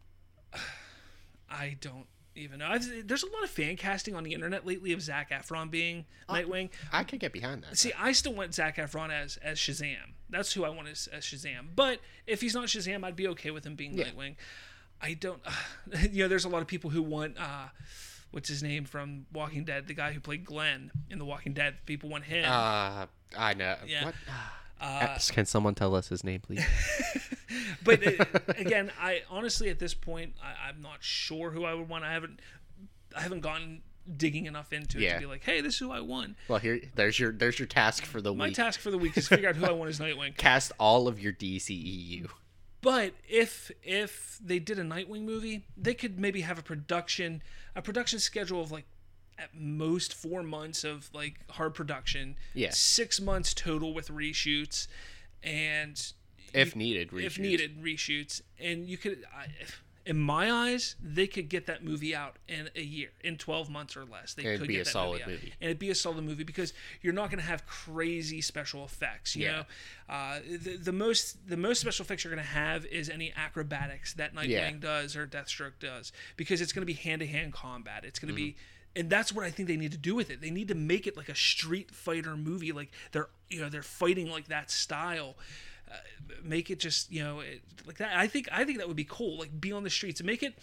I don't even know. There's a lot of fan casting on the internet lately of Zac Efron being Nightwing. I could get behind that. See, I still want Zac Efron as Shazam. That's who I want as Shazam. But if he's not Shazam, I'd be okay with him being Nightwing. I don't... there's a lot of people who want... what's his name from Walking Dead? The guy who played Glenn in The Walking Dead. People want him. I know. Yeah. What? Can someone tell us his name, please? But again, I honestly at this point I'm not sure who I would want. I haven't gone digging enough into it to be like, hey, this is who I want. Well, there's your task for the week. My task for the week is figure out who I want as Nightwing. Cast all of your DCEU. But if they did a Nightwing movie, they could maybe have a production schedule of like at most 4 months of like hard production. Yeah. 6 months total with reshoots, and if needed reshoots. And you could, in my eyes, they could get that movie out in a year, in 12 months or less. It'd be a solid movie. And it'd be a solid movie because you're not going to have crazy special effects. You know, the most special effects you're going to have is any acrobatics that Nightwing does or Deathstroke does, because it's going to be hand-to-hand combat. It's going to be, and that's what I think they need to do with it. They need to make it like a Street Fighter movie, like they're fighting like that style. Make it just like that. I think that would be cool. Like be on the streets and make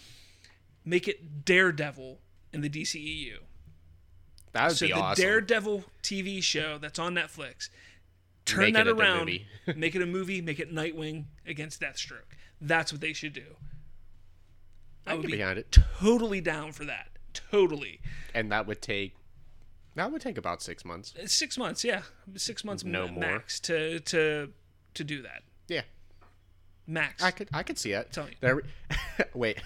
it Daredevil in the DCEU. That would be awesome. So the Daredevil TV show that's on Netflix, turn that around, make it a movie, make it Nightwing against Deathstroke. That's what they should do. I would be behind it. Totally down for that. Totally. And that would take about 6 months. 6 months, yeah. 6 months max to do that. Yeah. Max. I could see it. Tell me. Wait.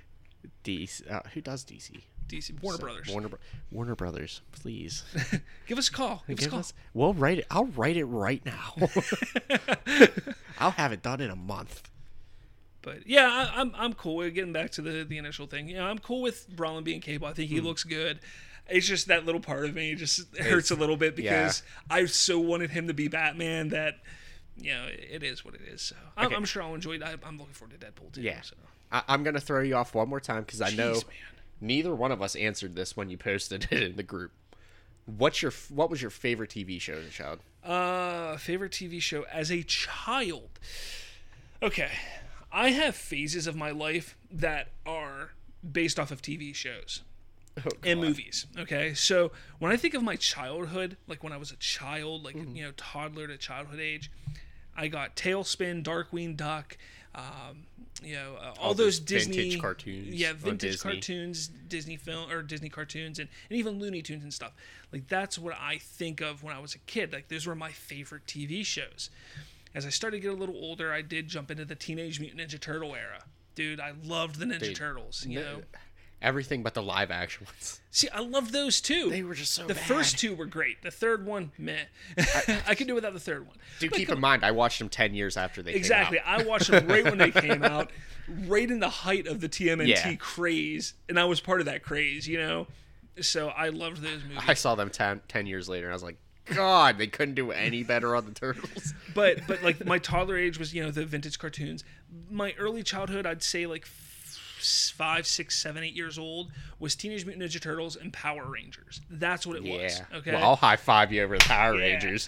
DC. Who does DC? DC. Warner Brothers. Warner Brothers, please. Give us a call. We'll write it. I'll write it right now. I'll have it done in a month. But yeah, I'm cool. We're getting back to the initial thing. I'm cool with Brolin being Cable. I think he looks good. It's just that little part of me just hurts a little bit because I so wanted him to be Batman that it is what it is. So I'm sure I'll enjoy it. I'm looking forward to Deadpool too. Yeah. So. I'm gonna throw you off one more time because I know neither one of us answered this when you posted it in the group. What was your favorite TV show as a child? Favorite TV show as a child. Okay. I have phases of my life that are based off of TV shows and movies. Okay, so when I think of my childhood, like when I was a child, like toddler to childhood age, I got Tailspin, Darkwing Duck, all those Disney vintage cartoons. Vintage cartoons, Disney film or Disney cartoons, and even Looney Tunes and stuff. Like that's what I think of when I was a kid. Like those were my favorite TV shows. As I started to get a little older, I did jump into the Teenage Mutant Ninja Turtle era. Dude, I loved the Ninja Turtles, Everything but the live action ones. See, I loved those too. They were just so The first two were great. The third one, meh. I could do without the third one. Dude, keep in mind, I watched them 10 years after they came out. Exactly. I watched them right when they came out, right in the height of the TMNT craze, and I was part of that craze, So I loved those movies. I saw them 10 years later, and I was like, God, they couldn't do any better on the Turtles. But like my toddler age was the vintage cartoons. My early childhood, I'd say like 5, 6, 7, 8 years old, was Teenage Mutant Ninja Turtles and Power Rangers. That's what it was. Okay. Well, I'll high five you over the Power Rangers.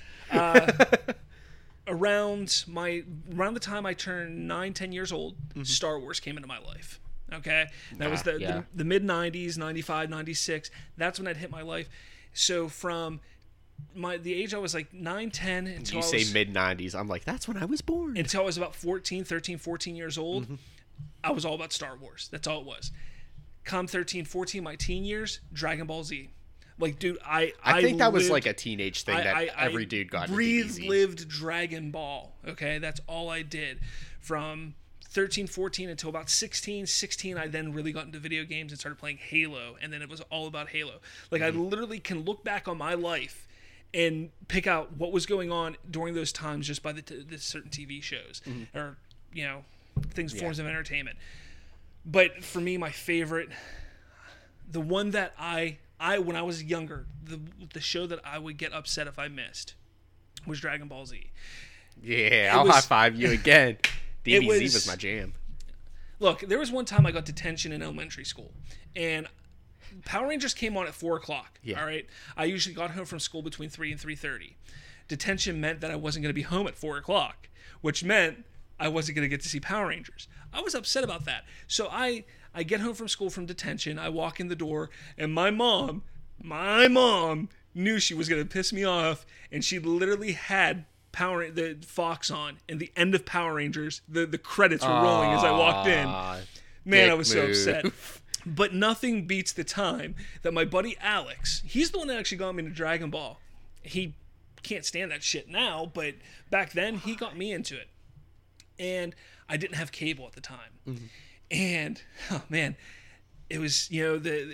Around the time I turned 9, 10 years old, Star Wars came into my life. Okay, that was the mid 90s, 95, 96. That's when I'd hit my life. So from the age I was like 9, 10 until you say mid 90s, I'm like, that's when I was born. Until I was about 13, 14 years old, I was all about Star Wars. That's all it was. Come 13, 14, my teen years, Dragon Ball Z. Like, dude, I think that was like a teenage thing that every dude got. Lived Dragon Ball. Okay, that's all I did. From 13, 14 until about 16, I then really got into video games and started playing Halo, and then it was all about Halo. Like, I literally can look back on my life and pick out what was going on during those times just by the certain TV shows or forms of entertainment. But for me, my favorite, the one that I when I was younger, the show that I would get upset if I missed was Dragon Ball Z. Yeah, I'll high five you again. DBZ was my jam. Look, there was one time I got detention in elementary school, and Power Rangers came on at 4 o'clock. Yeah. All right. I usually got home from school between 3 and 3:30. Detention meant that I wasn't going to be home at 4 o'clock, which meant I wasn't going to get to see Power Rangers. I was upset about that. So I get home from school from detention. I walk in the door, and my mom knew she was going to piss me off, and she literally had the Fox on, and the end of Power Rangers, the credits were rolling as I walked in. Man, I was so upset. But nothing beats the time that my buddy Alex, he's the one that actually got me into Dragon Ball. He can't stand that shit now, but back then he got me into it. And I didn't have cable at the time. Mm-hmm. And oh man, it was the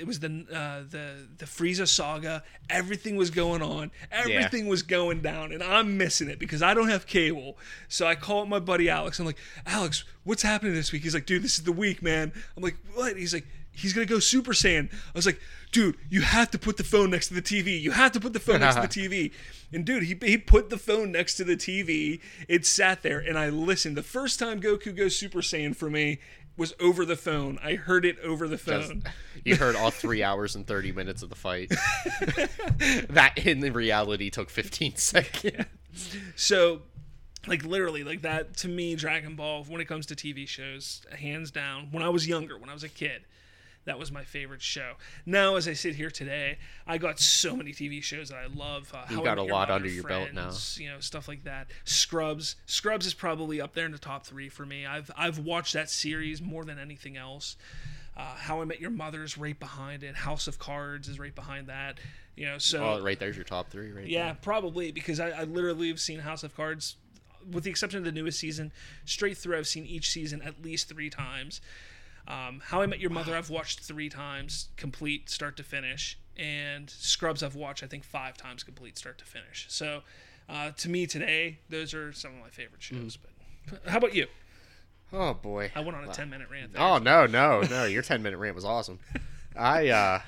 Frieza saga. Everything was going on. Everything was going down, and I'm missing it because I don't have cable. So I call up my buddy Alex. I'm like, Alex, what's happening this week? He's like, dude, this is the week, man. I'm like, what? He's like, he's gonna go Super Saiyan. I was like, dude, you have to put the phone next to the TV. You have to put the phone next to the TV. And dude, he put the phone next to the TV. It sat there, and I listened. The first time Goku goes Super Saiyan for me was over the phone. I heard it over the phone. You heard all 3 hours and 30 minutes of the fight. That in reality took 15 seconds. Yeah. So, like literally, like that to me, Dragon Ball, when it comes to TV shows, hands down. When I was younger, when I was a kid, that was my favorite show. Now, as I sit here today, I got so many TV shows that I love. You got a lot under your belt now. Stuff like that. Scrubs. Scrubs is probably up there in the top 3 for me. I've watched that series more than anything else. How I Met Your Mother is right behind it. House of Cards is right behind that. Right there's your top 3 right Yeah, there. probably, because I literally have seen House of Cards, with the exception of the newest season, straight through. I've seen each season at least 3 times. How I Met Your Mother, I've watched 3 times, complete, start to finish. And Scrubs, I've watched, I think, 5 times, complete, start to finish. So, to me today, those are some of my favorite shows. But how about you? Oh, boy. I went on a 10-minute rant there. Oh, no. Your 10-minute rant was awesome. It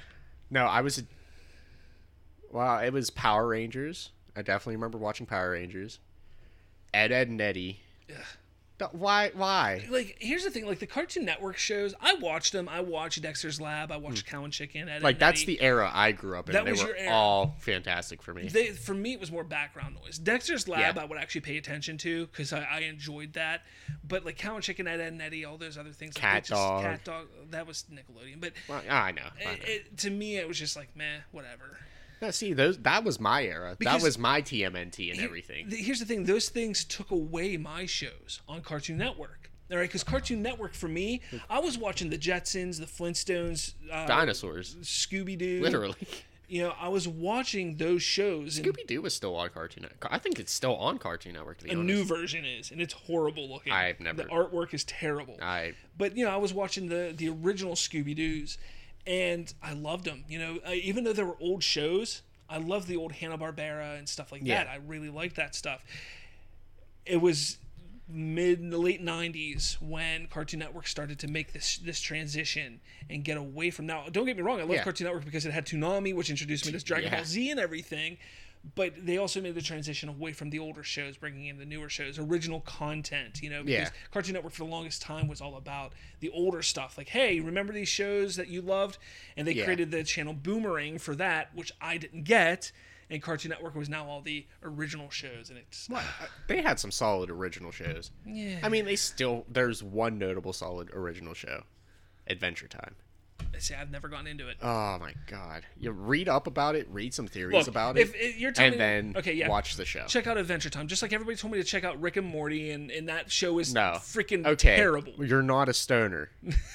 was Power Rangers. I definitely remember watching Power Rangers. Ed, Edd n Eddy. Ugh. Why? Like, here's the thing. Like, the Cartoon Network shows, I watched them. I watched Dexter's Lab. I watched Cow and Chicken. Ed, like, that's the era I grew up in. That was your era. All fantastic for me. For me, it was more background noise. Dexter's Lab, I would actually pay attention to because I enjoyed that. But, like, Cow and Chicken, Ed, Edd n Eddy, all those other things. Cat Dog, that was Nickelodeon. But I know. To me, it was just like, meh, whatever. No, see, that was my era. That was my TMNT and everything. Here's the thing. Those things took away my shows on Cartoon Network. All right, because Cartoon Network, for me, I was watching the Jetsons, the Flintstones. Dinosaurs. Scooby-Doo. Literally. I was watching those shows. Scooby-Doo was still on Cartoon Network. I think it's still on Cartoon Network, to be honest. New version is, and it's horrible looking. The artwork is terrible. But, I was watching the original Scooby-Doos. And I loved them, even though they were old shows. I loved the old Hanna-Barbera and stuff like that. I really liked that stuff. It was late 90s when Cartoon Network started to make this transition and get away from. Now, don't get me wrong, I love Cartoon Network because it had Toonami, which introduced me to Dragon Ball Z and everything. But they also made the transition away from the older shows, bringing in the newer shows, original content, because Cartoon Network for the longest time was all about the older stuff. Like, hey, remember these shows that you loved? And they created the channel Boomerang for that, which I didn't get. And Cartoon Network was now all the original shows. And it's they had some solid original shows. Yeah. I mean, there's one notable solid original show, Adventure Time. See, I've never gotten into it. Oh my god! You read up about it, read some theories about it, and then watch the show. Check out Adventure Time, just like everybody told me to check out Rick and Morty, and that show is freaking terrible. You're not a stoner.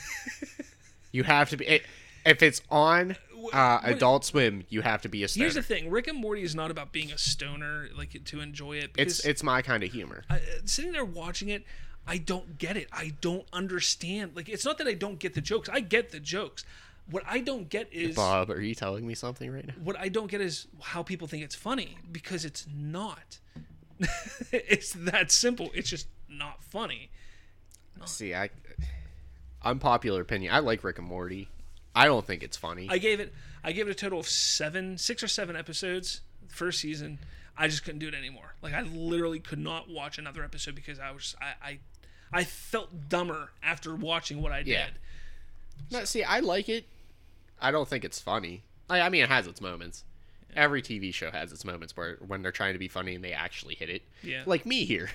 You have to be. If it's on Adult Swim, you have to be a stoner. Here's the thing: Rick and Morty is not about being a stoner, like to enjoy it. It's my kind of humor. Sitting there watching it, I don't get it. I don't understand. Like, it's not that I don't get the jokes. I get the jokes. What I don't get is... Bob, are you telling me something right now? What I don't get is how people think it's funny, because it's not. It's that simple. It's just not funny. See, unpopular opinion. I like Rick and Morty. I don't think it's funny. I gave it a total of 6 or 7 episodes. First season. I just couldn't do it anymore. Like, I literally could not watch another episode because I felt dumber after watching what I did. Yeah. No, see, I like it. I don't think it's funny. I mean, it has its moments. Yeah. Every TV show has its moments when they're trying to be funny and they actually hit it. Yeah. Like me here.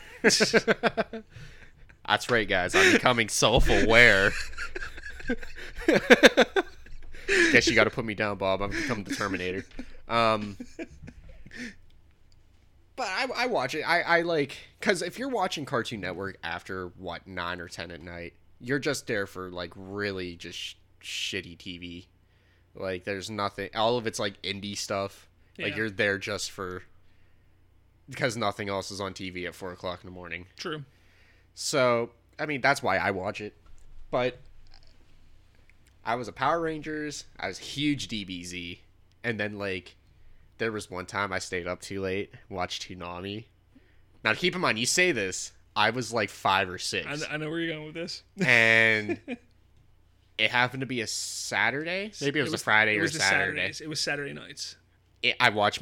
That's right, guys. I'm becoming self-aware. Guess you got to put me down, Bob. I'm becoming the Terminator. But I watch it. I like, because if you're watching Cartoon Network after 9 or 10 at night, you're just there for like really just shitty TV. Like, there's nothing. All of it's like indie stuff. Yeah. Like, you're there just because nothing else is on TV at 4 o'clock in the morning. True. So, I mean, that's why I watch it. But I was a Power Rangers. I was a huge DBZ. And then, like, there was one time I stayed up too late, watched Toonami. Now, keep in mind, you say this, I was like 5 or 6. I know where you're going with this. And it happened to be a Saturday. Maybe it was a Friday or Saturday. It was Saturday nights. I watched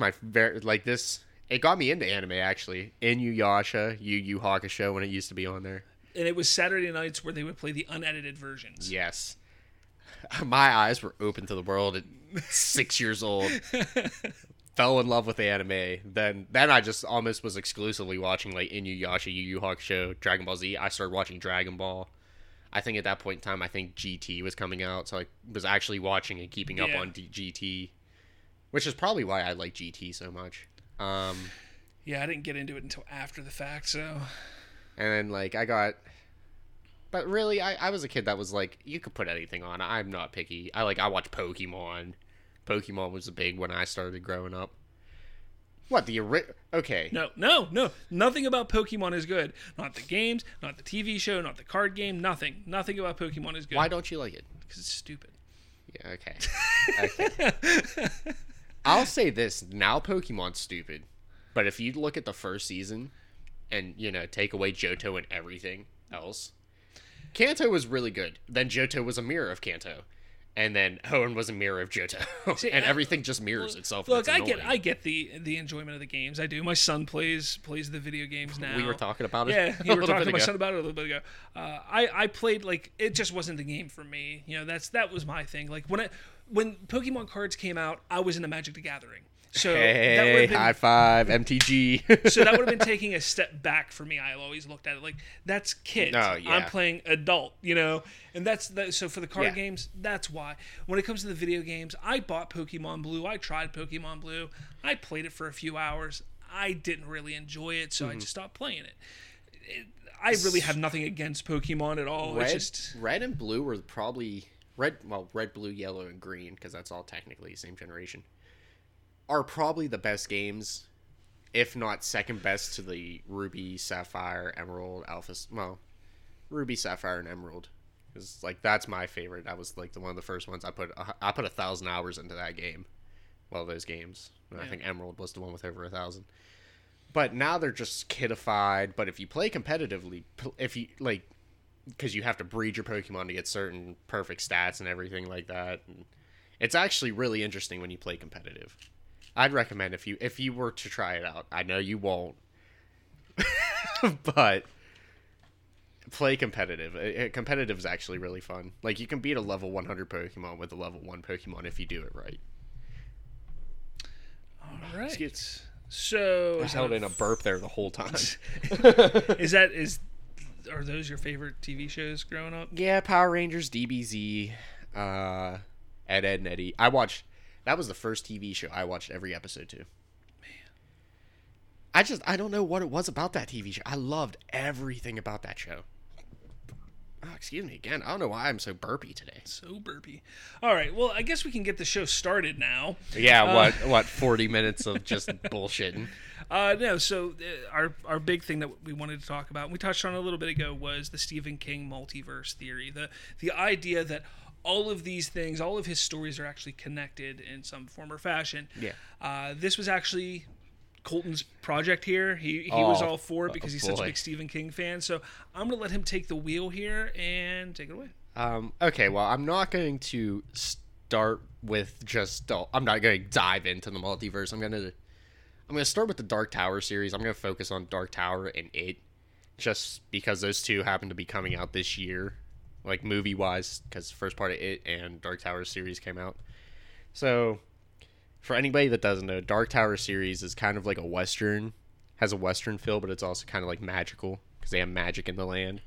it got me into anime, actually. Inuyasha, Yu Yu Hakusho, when it used to be on there. And it was Saturday nights where they would play the unedited versions. Yes. My eyes were open to the world at 6 years old. Fell in love with anime. Then I just almost was exclusively watching like Inuyasha, Yu Yu Hakusho, Dragon Ball Z. I started watching Dragon Ball. I think at that point in time, GT was coming out, so I was actually watching and keeping up on GT, which is probably why I like GT so much. Yeah, I didn't get into it until after the fact, so. And then but really, I was a kid that was like, you could put anything on. I'm not picky. I watch Pokemon. Pokemon was big when I started growing up. What, okay. No. Nothing about Pokemon is good. Not the games, not the TV show, not the card game, nothing. Nothing about Pokemon is good. Why don't you like it? Because it's stupid. Yeah, okay. I'll say this. Now Pokemon's stupid. But if you look at the first season and, take away Johto and everything else, Kanto was really good. Then Johto was a mirror of Kanto. And then Hoenn was a mirror of Johto. See, and everything just mirrors itself. Look, I get the enjoyment of the games. I do. My son plays the video games now. We were talking about it. Yeah, you were talking to my son about it a little bit ago. I played, it just wasn't the game for me. That was my thing. Like when Pokemon cards came out, I was into Magic the Gathering. So hey, high five, MTG. So that would have been taking a step back for me. I always looked at it like, that's kids. Oh, yeah. I'm playing adult, and so for the card games, that's why. When it comes to the video games, I bought Pokemon Blue. I tried Pokemon Blue. I played it for a few hours. I didn't really enjoy it, so I just stopped playing it. I really have nothing against Pokemon at all. Red and Blue were probably red, blue, yellow, and green, because that's all technically the same generation, are probably the best games, if not second best to the Ruby, Sapphire, Emerald, Alpha. Well, Ruby, Sapphire, and Emerald, because that's my favorite. That was one of the first ones I put 1,000 hours into that game. Well, those games. Yeah. I think Emerald was the one with over 1,000. But now they're just kidified. But if you play competitively, because you have to breed your Pokemon to get certain perfect stats and everything like that, and it's actually really interesting when you play competitive. I'd recommend if you were to try it out. I know you won't, but play competitive. Competitive is actually really fun. You can beat a level 100 Pokemon with a level 1 Pokemon if you do it right. All right. So I held in a burp there the whole time. Are those your favorite TV shows growing up? Yeah, Power Rangers, DBZ, Ed, and Eddie. That was the first TV show I watched every episode to. Man. I don't know what it was about that TV show. I loved everything about that show. Oh, excuse me again. I don't know why I'm so burpy today. So burpy. All right. Well, I guess we can get the show started now. Yeah. What? 40 minutes of just bullshitting. No. So our big thing that we wanted to talk about, and we touched on a little bit ago, was the Stephen King multiverse theory. The idea that all of these things, all of his stories are actually connected in some form or fashion. Yeah. This was actually Colton's project here. He was all for it because he's such a big Stephen King fan. So I'm going to let him take the wheel here and take it away. Okay, well, I'm not going to start with I'm not going to dive into the multiverse. I'm I'm going to start with the Dark Tower series. I'm going to focus on Dark Tower and It, just because those two happen to be coming out this year, like movie-wise, because the first part of It and Dark Tower series came out. So, for anybody that doesn't know, Dark Tower series is kind of like a Western, has a Western feel, but it's also kind of like magical, because they have magic in the land.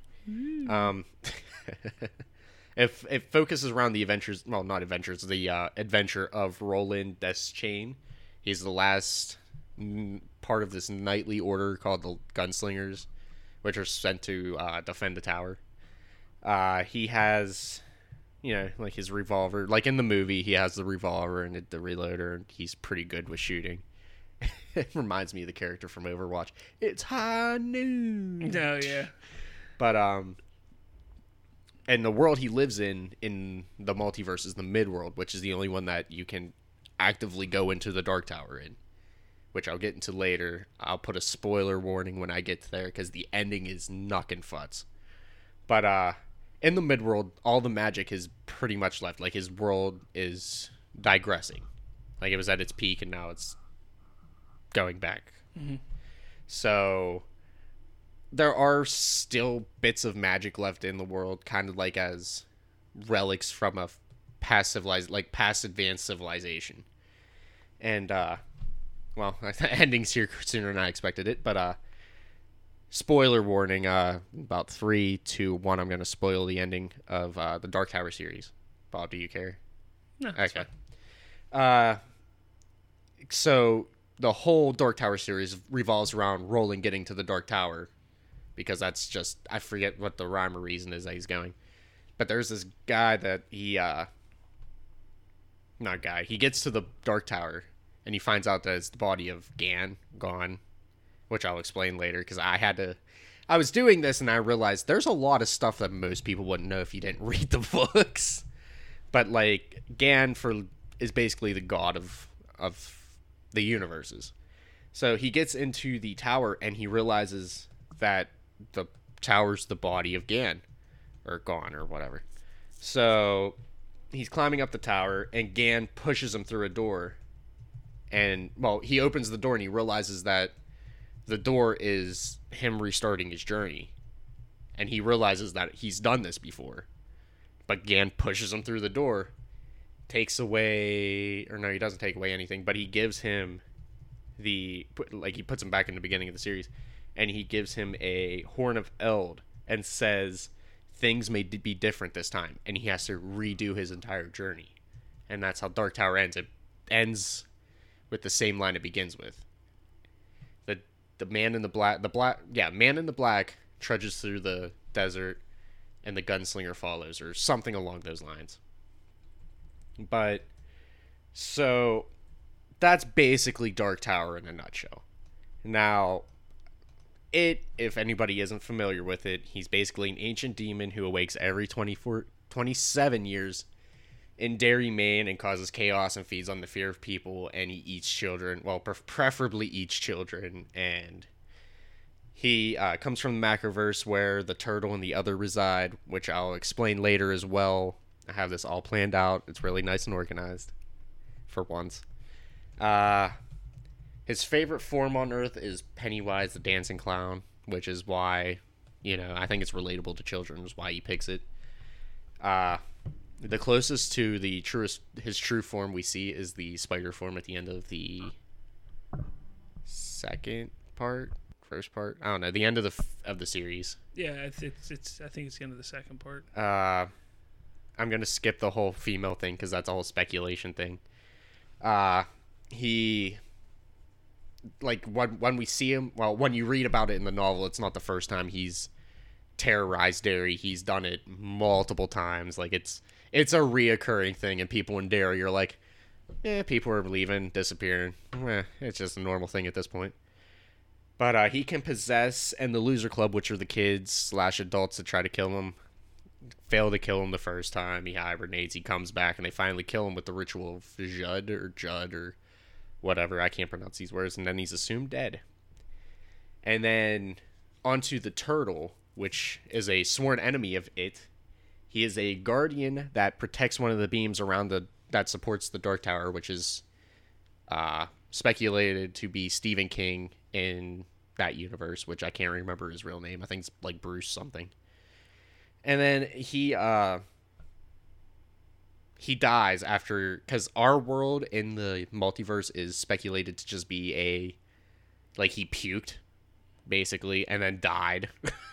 It focuses around the adventures, well, not adventures, the adventure of Roland Deschain. He's the last part of this knightly order called the Gunslingers, which are sent to defend the tower. He has, like his revolver. Like in the movie, he has the revolver and the reloader, and he's pretty good with shooting. It reminds me of the character from Overwatch. It's high noon. Oh, yeah. But, and the world he lives in the multiverse is the Midworld, which is the only one that you can actively go into the Dark Tower in, which I'll get into later. I'll put a spoiler warning when I get there, because the ending is knockin' futz. But in the Midworld, all the magic is pretty much left. Like, his world is digressing. Like, it was at its peak, and now it's going back. Mm-hmm. So there are still bits of magic left in the world, kind of like as relics from a past advanced civilization. And well, the ending's here sooner than I expected it, but spoiler warning, about 3, 2, 1, I'm going to spoil the ending of the Dark Tower series. Bob, do you care? No. Okay. So the whole Dark Tower series revolves around Roland getting to the Dark Tower, because that's just, I forget what the rhyme or reason is that he's going. But there's this guy that he gets to the Dark Tower, and he finds out that it's the body of Gan gone, which I'll explain later, because I was doing this and I realized there's a lot of stuff that most people wouldn't know if you didn't read the books. But like, Gan is basically the god of the universes. So he gets into the tower and he realizes that the tower's the body of Gan, or Gone, or whatever. So he's climbing up the tower, and Gan pushes him through a door. And, well, he opens the door and he realizes that the door is him restarting his journey. And he realizes that he's done this before. But Gan pushes him through the door, takes away, or no, he doesn't take away anything, but he gives him he puts him back in the beginning of the series, and he gives him a Horn of Eld and says things may be different this time, and he has to redo his entire journey. And that's how Dark Tower ends. It ends with the same line it begins with. The man in the man in the black trudges through the desert, and the gunslinger follows, or something along those lines. But so that's basically Dark Tower in a nutshell. Now, if anybody isn't familiar with it, he's basically an ancient demon who awakes every 27 years in Derry, Maine, and causes chaos and feeds on the fear of people, and he eats children, well, preferably eats children, and he comes from the Macroverse, where the turtle and the other reside, which I'll explain later as well. I have this all planned out. It's really nice and organized, for once. His favorite form on Earth is Pennywise the Dancing Clown, which is why, I think it's relatable to children, is why he picks it. The closest to his true form we see is the spider form at the end of the first part. I don't know, the end of the series. Yeah, it's. I think it's the end of the second part. I'm gonna skip the whole female thing because that's a whole speculation thing. He, like, when we see him, well, when you read about it in the novel, it's not the first time he's terrorized Derry. He's done it multiple times. Like, it's a reoccurring thing, and people in Derry are like, people are leaving, disappearing. It's just a normal thing at this point. But he can possess, and the Loser Club, which are the kids / adults that try to kill him, fail to kill him the first time. He hibernates, he comes back, and they finally kill him with the ritual of Judd or whatever. I can't pronounce these words. And then he's assumed dead. And then onto the turtle, which is a sworn enemy of it. He is a guardian that protects one of the beams around that supports the Dark Tower, which is speculated to be Stephen King in that universe, which I can't remember his real name. I think it's like Bruce something. And then he dies after, because our world in the multiverse is speculated to just be like he puked basically and then died.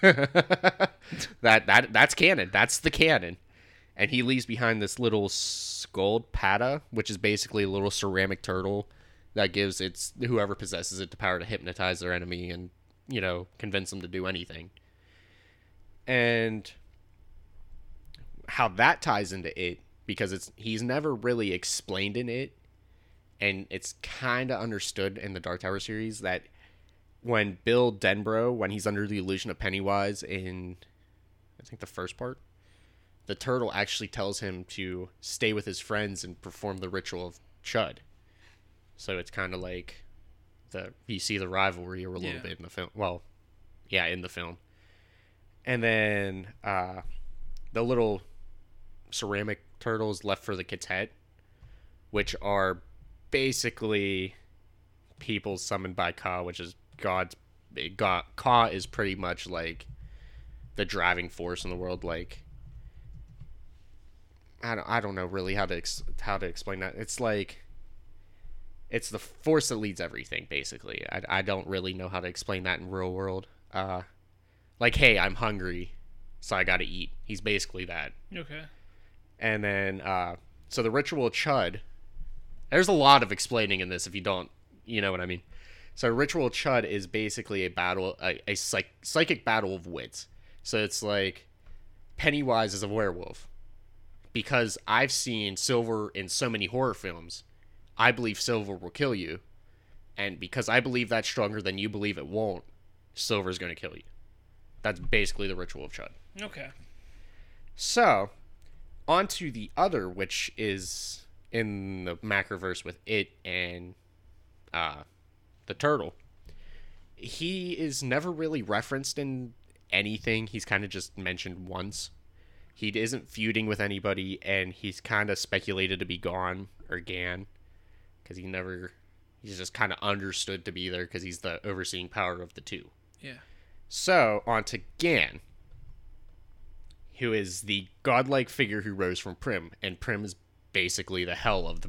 That's canon. That's the canon. And he leaves behind this little Skullpata, which is basically a little ceramic turtle that gives whoever possesses it the power to hypnotize their enemy and, convince them to do anything. And how that ties into it, because he's never really explained in it, and it's kind of understood in the Dark Tower series that when Bill Denbrough, when he's under the illusion of Pennywise in, I think, the first part, the turtle actually tells him to stay with his friends and perform the ritual of Chud. So it's kind of like you see the rivalry a little bit in the film. Well, yeah, in the film. And then the little ceramic turtles left for the Ketet, which are basically people summoned by Ka, which is God's God. Ka is pretty much like the driving force in the world. Like, I don't know really how to explain that. It's like, it's the force that leads everything, basically. I don't really know how to explain that in real world. Like, hey, I'm hungry, so I gotta eat. He's basically that. Okay. And then, so the ritual of Chud, there's a lot of explaining in this if you don't, you know what I mean. So ritual of Chud is basically a psychic battle of wits. So it's like Pennywise is a werewolf. Because I've seen Silver in so many horror films, I believe Silver will kill you. And because I believe that's stronger than you believe it won't, Silver's going to kill you. That's basically the ritual of Chud. Okay. So, on to the other, which is in the Macroverse with it and the turtle. He is never really referenced in anything. He's kind of just mentioned once. He isn't feuding with anybody, and he's kind of speculated to be Gon or Gan, because he's just kind of understood to be there because he's the overseeing power of the two. Yeah. So, on to Gan, who is the godlike figure who rose from Prim, and Prim is basically the hell of the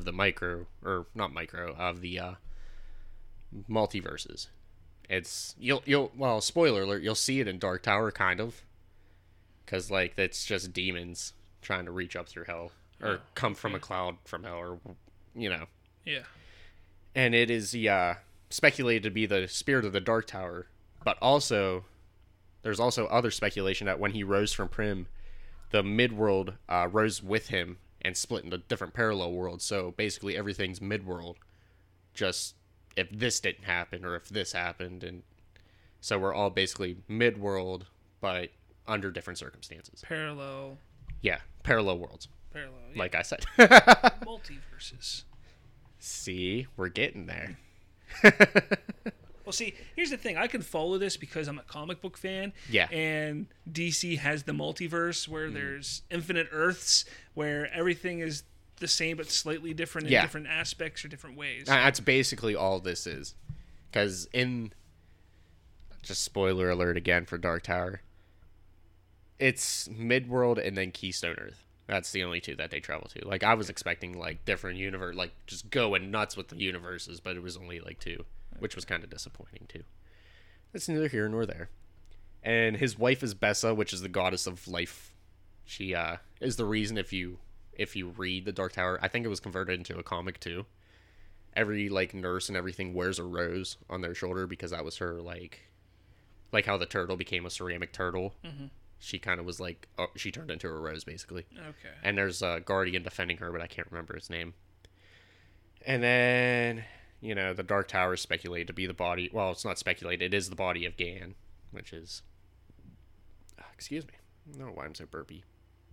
multiverses. It's spoiler alert, you'll see it in Dark Tower, kind of. Because, like, it's just demons trying to reach up through hell. Or come from a cloud from hell, or, Yeah. And it is speculated to be the spirit of the Dark Tower. But also, there's also other speculation that when he rose from Prim, the Midworld rose with him and split into different parallel worlds. So, basically, everything's Midworld. Just if this didn't happen, or if this happened. And so we're all basically Midworld, but under different circumstances. Parallel. Yeah, parallel worlds. Parallel, yeah. Like I said. Multiverses. See, we're getting there. Well, see, here's the thing. I can follow this because I'm a comic book fan. Yeah. And DC has the multiverse where there's infinite Earths, where everything is the same but slightly different in different aspects or different ways. That's basically all this is. Because just spoiler alert again for Dark Tower, it's Midworld and then Keystone Earth. That's the only two that they travel to. Like, I was expecting, like, different universe, like, just going nuts with the universes, but it was only, like, two, which was kind of disappointing, too. That's neither here nor there. And his wife is Bessa, which is the goddess of life. She is the reason if you read the Dark Tower, I think it was converted into a comic, too. Every, like, nurse and everything wears a rose on their shoulder because that was her, like how the turtle became a ceramic turtle. Mm-hmm. She kind of was like, she turned into a rose, basically. Okay. And there's a guardian defending her, but I can't remember his name. And then, the Dark Tower is speculated to be the body. Well, it's not speculated. It is the body of Gan, which is... excuse me. I don't know why I'm so burpy.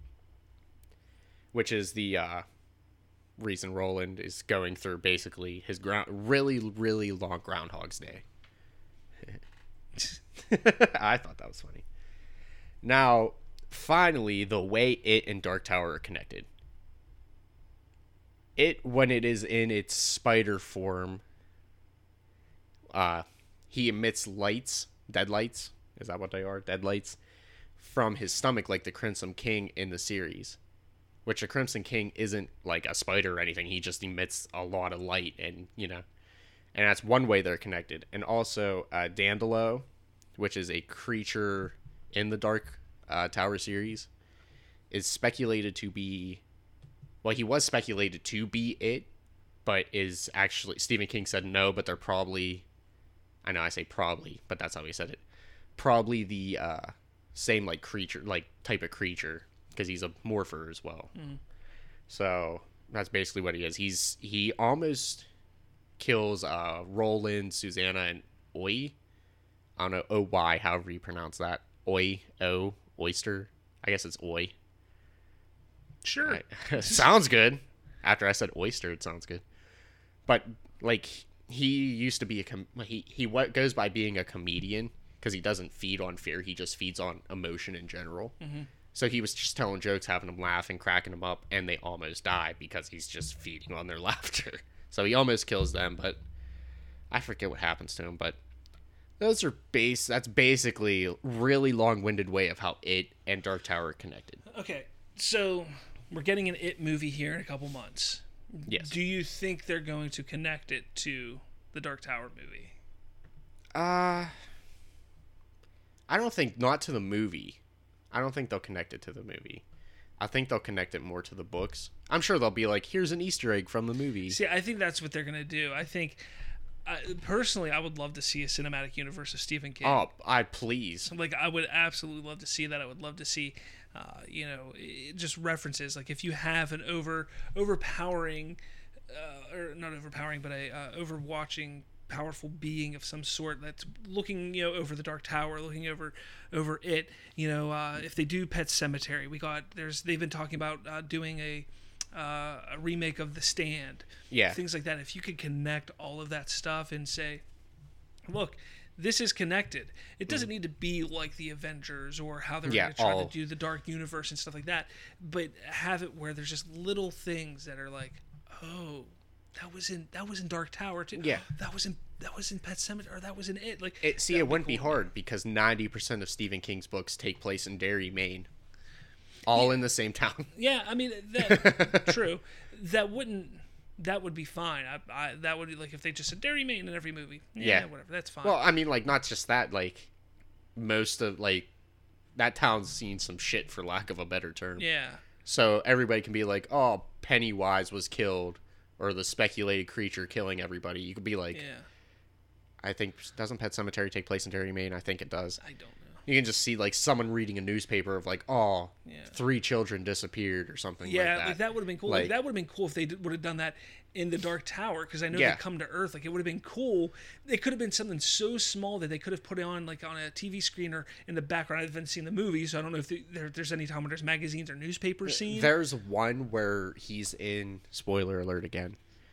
Which is the reason Roland is going through, basically, his really, really long Groundhog's Day. I thought that was funny. Now, finally, the way it and Dark Tower are connected. It, when it is in its spider form, he emits lights, dead lights. Is that what they are? Dead lights from his stomach, like the Crimson King in the series. Which the Crimson King isn't like a spider or anything. He just emits a lot of light, and and that's one way they're connected. And also, Dandelo, which is a creature in the Dark Tower series, is speculated to be. Well, he was speculated to be it, but is actually Stephen King said no. But they're probably. I know I say probably, but that's how he said it. Probably the same like creature, like type of creature. Because he's a morpher as well. So that's basically what he is. He almost kills Roland, Susanna, and Oi. I don't know, O-Y, however you pronounce that. Oi, O, oyster. I guess it's Oi. Sure. Sounds good. After I said oyster, it sounds good. But, like, he used to be he goes by being a comedian because he doesn't feed on fear. He just feeds on emotion in general. Mm-hmm. So he was just telling jokes, having them laugh and cracking them up, and they almost die because he's just feeding on their laughter. So he almost kills them, but I forget what happens to him. But those are that's basically a really long-winded way of how It and Dark Tower are connected. Okay, so we're getting an It movie here in a couple months. Yes. Do you think they're going to connect it to the Dark Tower movie? I don't think, not to the movie. I don't think they'll connect it to the movie. I think they'll connect it more to the books. I'm sure they'll be like, here's an Easter egg from the movie. See, I think that's what they're going to do. I think, personally, I would love to see a cinematic universe of Stephen King. Oh, please. Like, I would absolutely love to see that. I would love to see, just references. Like, if you have an overpowering, or not overpowering, but a overwatching powerful being of some sort that's looking over the Dark Tower, looking over it, if they do Pet Sematary, they've been talking about doing a remake of The Stand, things like that. If you could connect all of that stuff and say, look, this is connected, it doesn't need to be like the Avengers or how they're going to try to do the Dark Universe and stuff like that, but have it where there's just little things that are like, oh, that was in Dark Tower too. Yeah. That was in Pet Sematary, or that was in It. Like, it wouldn't be hard because 90% of Stephen King's books take place in Derry, Maine. All in the same town. Yeah, I mean, true. That would be fine. That would be like if they just said Derry, Maine in every movie. Yeah, whatever. That's fine. Well, I mean, like, not just that, like, most of, like, that town's seen some shit, for lack of a better term. Yeah. So everybody can be like, oh, Pennywise was killed, or the speculated creature killing everybody. You could be like, I think, doesn't Pet Sematary take place in Derry, Maine? I think it does. I don't know. You can just see, like, someone reading a newspaper of, like, 3 children disappeared or something like that. Yeah, like, that would have been cool. Like, that would have been cool if they would have done that in the Dark Tower, because I know they come to Earth. Like, it would have been cool. It could have been something so small that they could have put it on, like, on a TV screen or in the background. I haven't seen the movie, so I don't know if there's any time when there's magazines or newspapers seen. There's one where he's in, spoiler alert again,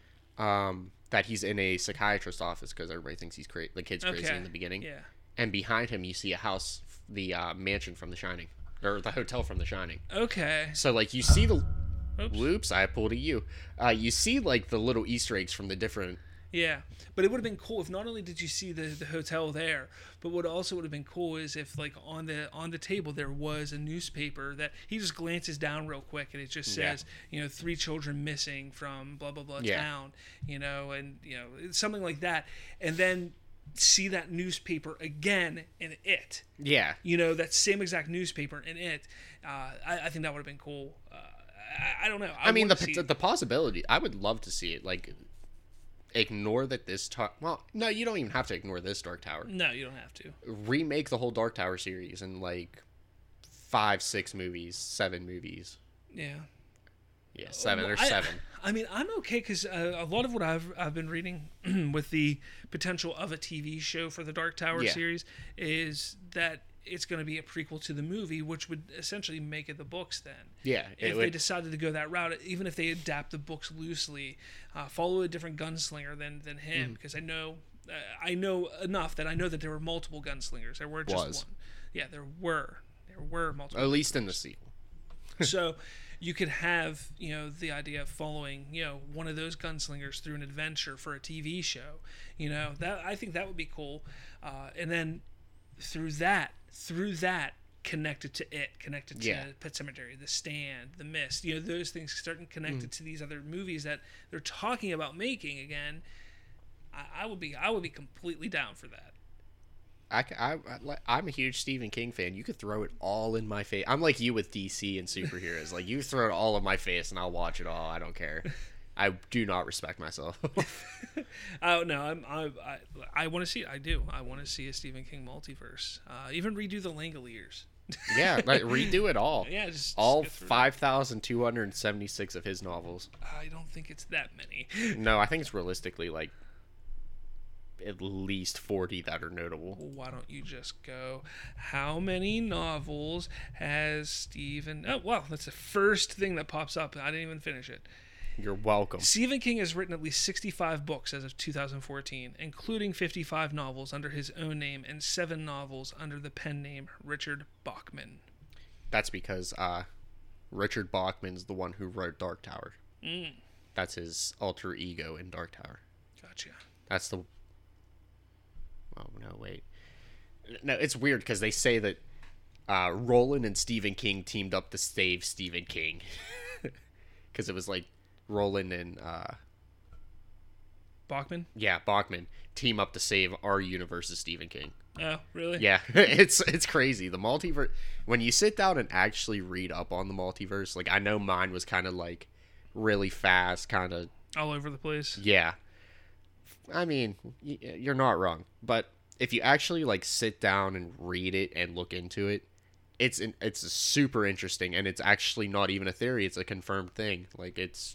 that he's in a psychiatrist's office because everybody thinks he's crazy. The kid's crazy in the beginning. Yeah. And behind him, you see a house, the mansion from The Shining, or the hotel from The Shining. Okay. So, like, you see the... Oops, I pulled a U. You see, like, the little Easter eggs from the different... Yeah, but it would have been cool if not only did you see the hotel there, but what also would have been cool is if, like, on the table there was a newspaper that he just glances down real quick and it just says, 3 children missing from blah blah blah town, and something like that, and then see that newspaper again in It. Yeah. That same exact newspaper in It. I think that would have been cool. I don't know. I mean, the possibility, I would love to see it. Like, ignore that this... well, no, you don't even have to ignore this Dark Tower. No, you don't have to. Remake the whole Dark Tower series in, like, 5, 6 movies, 7 movies. Yeah. Yeah, 7 or 7. I mean, I'm okay because a lot of what I've been reading with the potential of a TV show for the Dark Tower series is that it's going to be a prequel to the movie, which would essentially make it the books then. Yeah. If they decided to go that route, even if they adapt the books loosely, follow a different gunslinger than him, because I know enough that I know that there were multiple gunslingers. There were just one. Yeah, there were multiple. At least in the sequel. So, you could have, the idea of following, one of those gunslingers through an adventure for a TV show. That I think that would be cool. And then through that, connected to Pet Sematary, The Stand, The Mist, those things starting connected to these other movies that they're talking about making again. I would be completely down for that. I'm a huge Stephen King fan. You could throw it all in my face. I'm like you with DC and superheroes. Like, you throw it all in my face and I'll watch it all. I don't care. I do not respect myself. Oh no, I want to see it. I do. I want to see a Stephen King multiverse. Even redo the Langoliers. Yeah, like redo it all. Yeah, just all 5,276 of his novels. I don't think it's that many. No, I think it's realistically like at least 40 that are notable. Well, why don't you just go, how many novels has Stephen... Oh, well, that's the first thing that pops up. I didn't even finish it. You're welcome. Stephen King has written at least 65 books as of 2014, including 55 novels under his own name and 7 novels under the pen name Richard Bachman. That's because Richard Bachman's the one who wrote Dark Tower. That's his alter ego in Dark Tower. Gotcha. That's the... Oh, no, wait. No, it's weird because they say that Roland and Stephen King teamed up to save Stephen King. Because it was like Roland and... Bachman? Yeah, Bachman team up to save our universe's Stephen King. Oh, really? Yeah, it's crazy. The multiverse... When you sit down and actually read up on the multiverse, like, I know mine was kind of like really fast, kind of... All over the place? Yeah. I mean, you're not wrong, but if you actually like sit down and read it and look into it, it's super interesting, and it's actually not even a theory; it's a confirmed thing. Like it's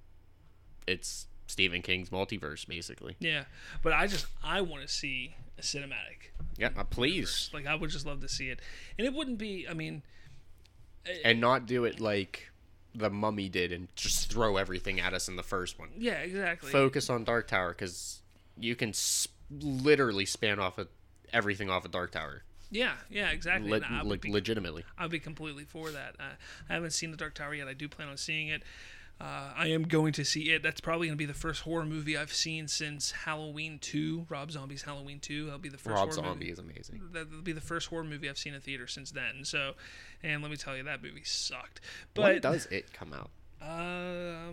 Stephen King's multiverse, basically. Yeah, but I want to see a cinematic. Yeah, please. Like, I would just love to see it, and it wouldn't be. I mean, and not do it like the Mummy did and just throw everything at us in the first one. Yeah, exactly. Focus on Dark Tower, because you can literally span off of everything off of Dark Tower. Yeah, exactly. Legitimately. I'd be completely for that. I haven't seen the Dark Tower yet. I do plan on seeing it. I am going to see it. That's probably going to be the first horror movie I've seen since Halloween 2, Rob Zombie's Halloween 2. That'll be the first Rob horror Zombie movie. is amazing. That'll be the first horror movie I've seen in theater since then. So, and let me tell you, that movie sucked. But when does it come out? I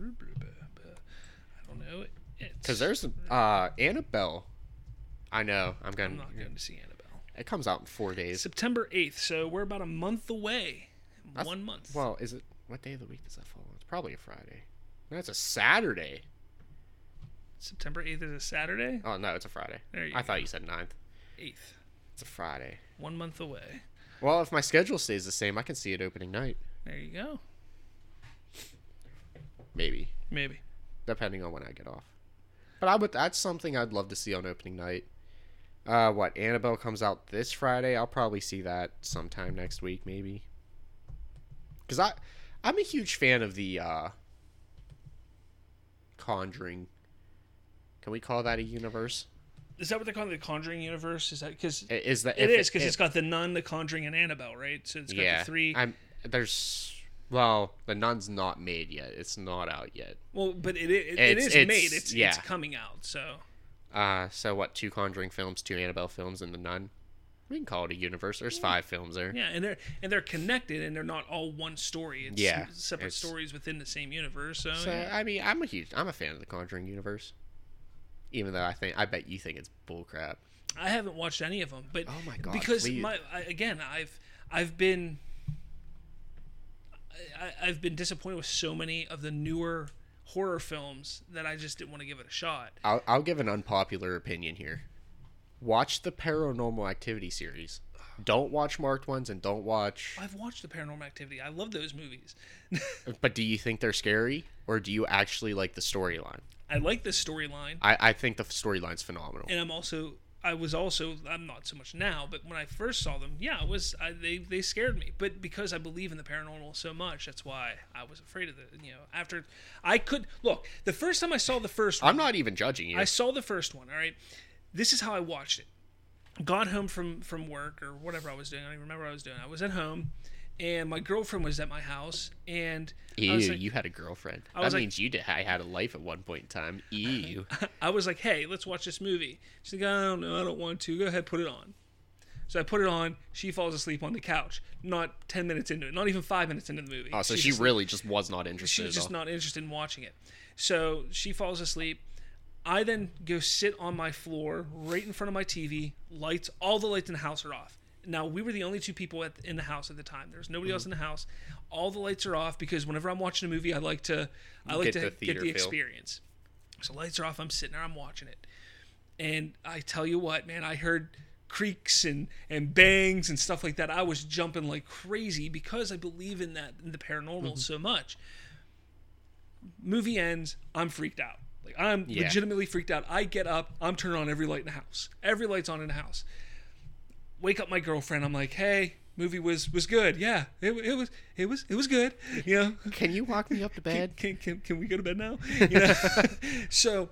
don't know. Because there's Annabelle. I know. I'm not going to see Annabelle. It comes out in 4 days. September 8th. So we're about a month away. 1 month. Well, is it? What day of the week does that fall on? It's probably a Friday. No, it's a Saturday. September 8th is a Saturday? Oh, no, it's a Friday. I thought you said 9th. 8th. It's a Friday. 1 month away. Well, if my schedule stays the same, I can see it opening night. There you go. Maybe. Depending on when I get off. But that's something I'd love to see on opening night. Annabelle comes out this Friday. I'll probably see that sometime next week, maybe. Because I'm a huge fan of the Conjuring. Can we call that a universe? Is that what they're calling the Conjuring universe? Is that because it is because it's got the Nun, the Conjuring, and Annabelle, right? So it's got the three. The Nun's not made yet. It's not out yet. Well, but it is made. It's coming out. So. So what? 2 Conjuring films, 2 Annabelle films, and the Nun. We can call it a universe. There's 5 films there. Yeah, and they're connected, and they're not all one story. It's separate stories within the same universe. So yeah. I mean, I'm a fan of the Conjuring universe. Even though I bet you think it's bullcrap. I haven't watched any of them, but oh my god, because please. I've been disappointed with so many of the newer horror films that I just didn't want to give it a shot. I'll give an unpopular opinion here. Watch the Paranormal Activity series. Don't watch marked ones, and don't watch... I've watched the Paranormal Activity. I love those movies. But do you think they're scary, or do you actually like the storyline? I like the storyline. I think the storyline's phenomenal. And I'm not so much now, but when I first saw them, they scared me. But because I believe in the paranormal so much, that's why I was afraid of it. After I could look, the first time I saw the first one, I'm not even judging you. I saw the first one. All right, this is how I watched it. Got home from work or whatever I was doing. I don't even remember what I was doing. I was at home, and my girlfriend was at my house, and ew, you had a girlfriend. That means you did. I had a life at one point in time. Ew. I was like, hey, let's watch this movie. She's like, I don't know, I don't want to. Go ahead, put it on. So I put it on. She falls asleep on the couch. Not 10 minutes into it. Not even 5 minutes into the movie. Oh, so she really just was not interested. She's just not interested in watching it. So she falls asleep. I then go sit on my floor right in front of my TV. All the lights in the house are off. Now, we were the only two people in the house at the time. There's nobody else in the house. All the lights are off because whenever I'm watching a movie, I like to get the experience. So lights are off. I'm sitting there. I'm watching it. And I tell you what, man, I heard creaks and bangs and stuff like that. I was jumping like crazy because I believe in the paranormal so much. Movie ends, I'm freaked out. Like I'm legitimately freaked out. I get up, I'm turning on every light in the house. Every light's on in the house. Wake up my girlfriend. I'm like, hey, movie was good. Yeah, it was good. You know. Can you walk me up to bed? Can we go to bed now? You know? So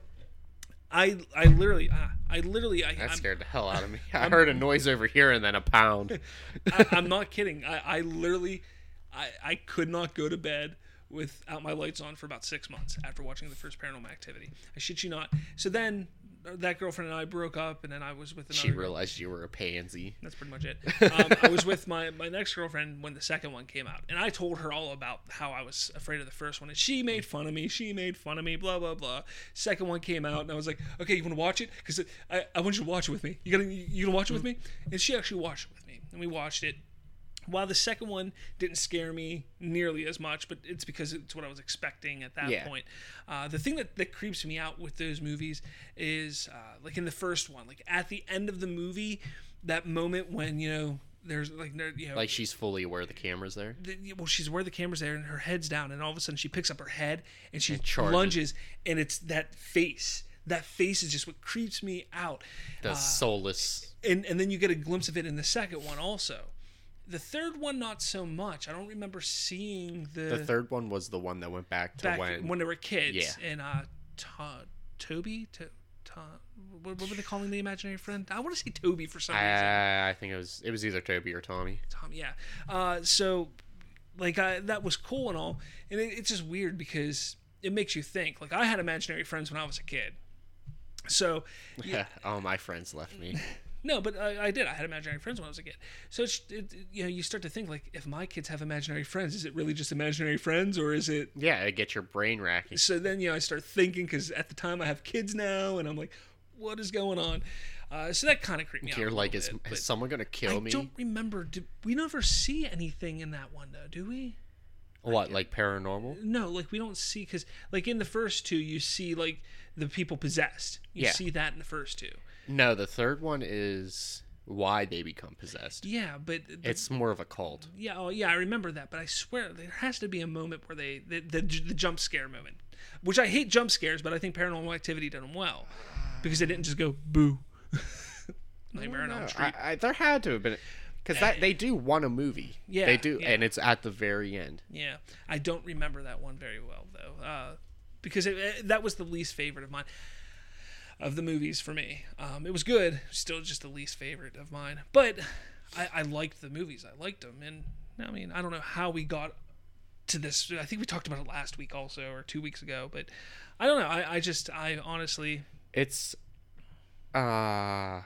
I literally that scared the hell out of me. I heard a noise over here and then a pound. I'm not kidding. I literally could not go to bed without my lights on for about 6 months after watching the first Paranormal Activity. I shit you not. So then that girlfriend and I broke up, and then I was with another. She realized you were a pansy. That's pretty much it. I was with my next girlfriend when the second one came out, and I told her all about how I was afraid of the first one, and she made fun of me. Blah blah blah. Second one came out, and I was like, okay, you want to watch it? Because I want you to watch it with me. You gonna watch it with me? And she actually watched it with me, and we watched it. While the second one didn't scare me nearly as much, but it's because it's what I was expecting at that point. The thing that creeps me out with those movies is, like in the first one, like at the end of the movie, that moment when, there's like, like she's fully aware the camera's there. She's aware the camera's there and her head's down, and all of a sudden she picks up her head and she lunges, and it's that face. That face is just what creeps me out. The soulless. And then you get a glimpse of it in the second one also. The third one, not so much. I don't remember seeing the third one was the one that went back to when they were kids. Yeah. And Toby? What were they calling the imaginary friend? I want to say Toby for some reason. I think it was either Toby or Tommy. Tommy, yeah. So, like, that was cool and all. And it's just weird because it makes you think. Like, I had imaginary friends when I was a kid. So... all my friends left me. No, but I did. I had imaginary friends when I was a kid. So you start to think, like, if my kids have imaginary friends, is it really just imaginary friends, or is it? Yeah, it gets your brain racking. So then I start thinking, because at the time I have kids now, and I'm like, what is going on? So that kind of creeped me out. You're like, is someone gonna kill me? I don't remember. Did we never see anything in that one though? Do we? What, like paranormal? No, like we don't see, because like in the first two, you see like the people possessed. You see that in the first two. No, the third one is why they become possessed. Yeah, but it's more of a cult. Yeah, I remember that, but I swear there has to be a moment where the jump scare moment, which I hate jump scares, but I think Paranormal Activity did them well because they didn't just go boo. Nightmare on Elm Street. There had to have been, because they do want a movie. Yeah, they do, and it's at the very end. Yeah, I don't remember that one very well though, because that was the least favorite of mine. Of the movies for me. It was good, still just the least favorite of mine. But I liked the movies. I liked them. And I mean, I don't know how we got to this. I think we talked about it last week also, or 2 weeks ago. But I don't know. I honestly... It's... Hold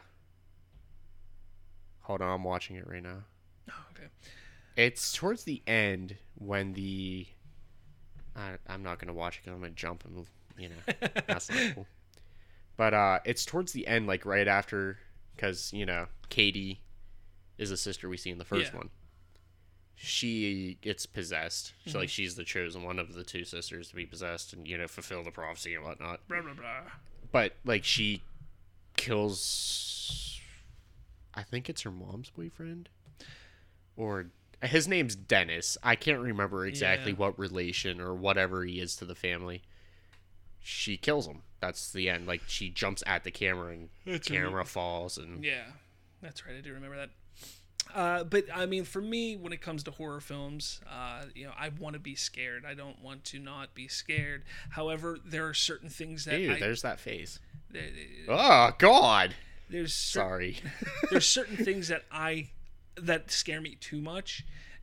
on, I'm watching it right now. Oh, okay. It's towards the end when the... I'm not going to watch it because I'm going to jump and, that's not cool. But it's towards the end, like right after, because, Katie is a sister we see in the first one. She gets possessed. So, like, she's the chosen one of the two sisters to be possessed and, fulfill the prophecy and whatnot. Blah, blah, blah. But, like, she kills, I think it's her mom's boyfriend. Or, his name's Dennis. I can't remember exactly what relation or whatever he is to the family. She kills him. That's the end. Like, she jumps at the camera and the camera falls. And yeah, that's right. I do remember that. But, I mean, for me, when it comes to horror films, I want to be scared. I don't want to not be scared. However, there are certain things that there's that face. Oh, God. Sorry. There's certain things that scare me too much.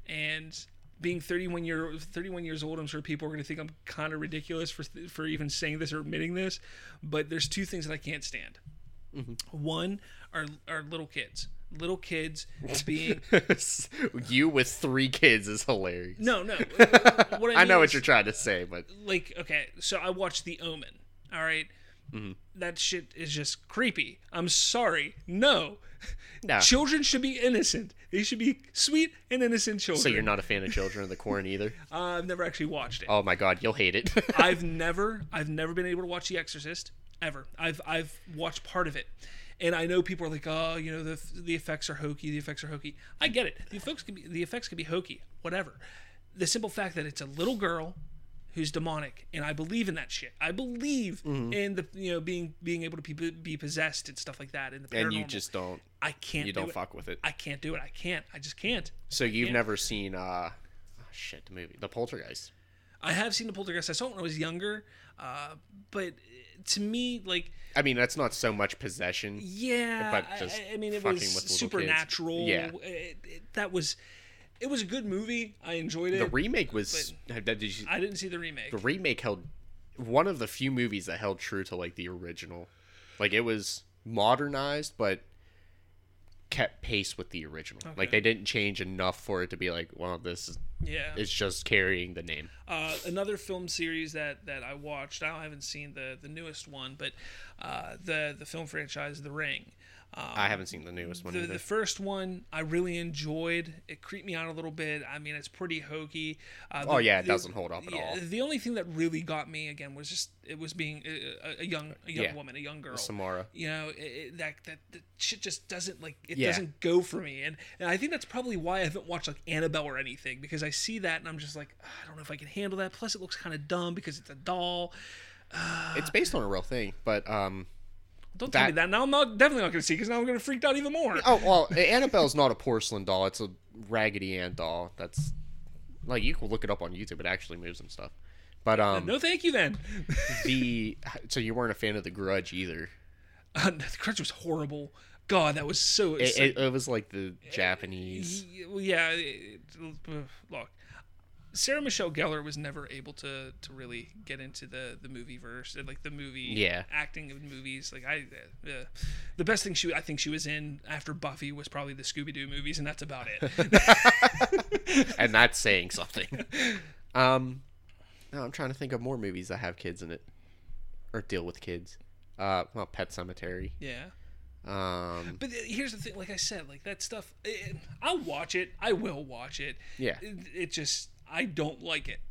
and being 31 years old, I'm sure people are going to think I'm kind of ridiculous for even saying this or admitting this, but there's two things that I can't stand. Mm-hmm. One are little kids. Little kids being you with 3 kids is hilarious. No. What I know what you're trying to say, but like, okay, so I watched The Omen. All right, that shit is just creepy. I'm sorry, no. Children should be innocent. They should be sweet and innocent children. So you're not a fan of Children of the Corn either? I've never actually watched it. Oh my god, you'll hate it. I've never been able to watch The Exorcist ever. I've watched part of it. And I know people are like, oh, you know, the effects are hokey. The effects are hokey. I get it. The effects can be hokey. Whatever. The simple fact that it's a little girl who's demonic, and I believe in that shit. I believe in the being able to be possessed and stuff like that in the paranormal. And you just don't. I can't. You don't fuck with it. I can't do it. I can't. I just can't. So you've never seen the movie, The Poltergeist? I have seen The Poltergeist. I saw it when I was younger, but to me, like, I mean, that's not so much possession. Yeah, but just I mean, it was supernatural. Yeah, it was a good movie. I enjoyed it. The remake was. I didn't see the remake. The remake held one of the few movies that held true to like the original. Like it was modernized, but kept pace with the original. Okay. Like they didn't change enough for it to be like, well, this is. Yeah, it's just carrying the name. Another film series that I watched. I haven't seen the newest one, but the film franchise, The Ring. I haven't seen the newest one either. The first one I really enjoyed. It creeped me out a little bit. I mean, it's pretty hokey. It doesn't hold up at all. The only thing that really got me again was just it was being a young woman, a young girl. Samara. You know, that shit just doesn't doesn't go for me, and I think that's probably why I haven't watched like Annabelle or anything, because I see that and I'm just like, I don't know if I can handle that. Plus, it looks kind of dumb because it's a doll. It's based on a real thing, but don't tell me that. Now I'm definitely not going to see, because now I'm going to freak out even more. Oh, well, Annabelle's not a porcelain doll. It's a Raggedy Ann doll. That's, like, you can look it up on YouTube. It actually moves and stuff. But, no thank you then. So you weren't a fan of The Grudge either? The Grudge was horrible. God, that was so... It was like the Japanese... Yeah, look. Sarah Michelle Gellar was never able to really get into the movie verse, like the movie acting of movies. Like the best thing I think she was in after Buffy was probably the Scooby-Doo movies, and that's about it. And that's saying something. No, I'm trying to think of more movies that have kids in it or deal with kids. Well, Pet Sematary. Yeah. But here's the thing, like I said, like that stuff, I'll watch it. I will watch it. Yeah. It just, I don't like it.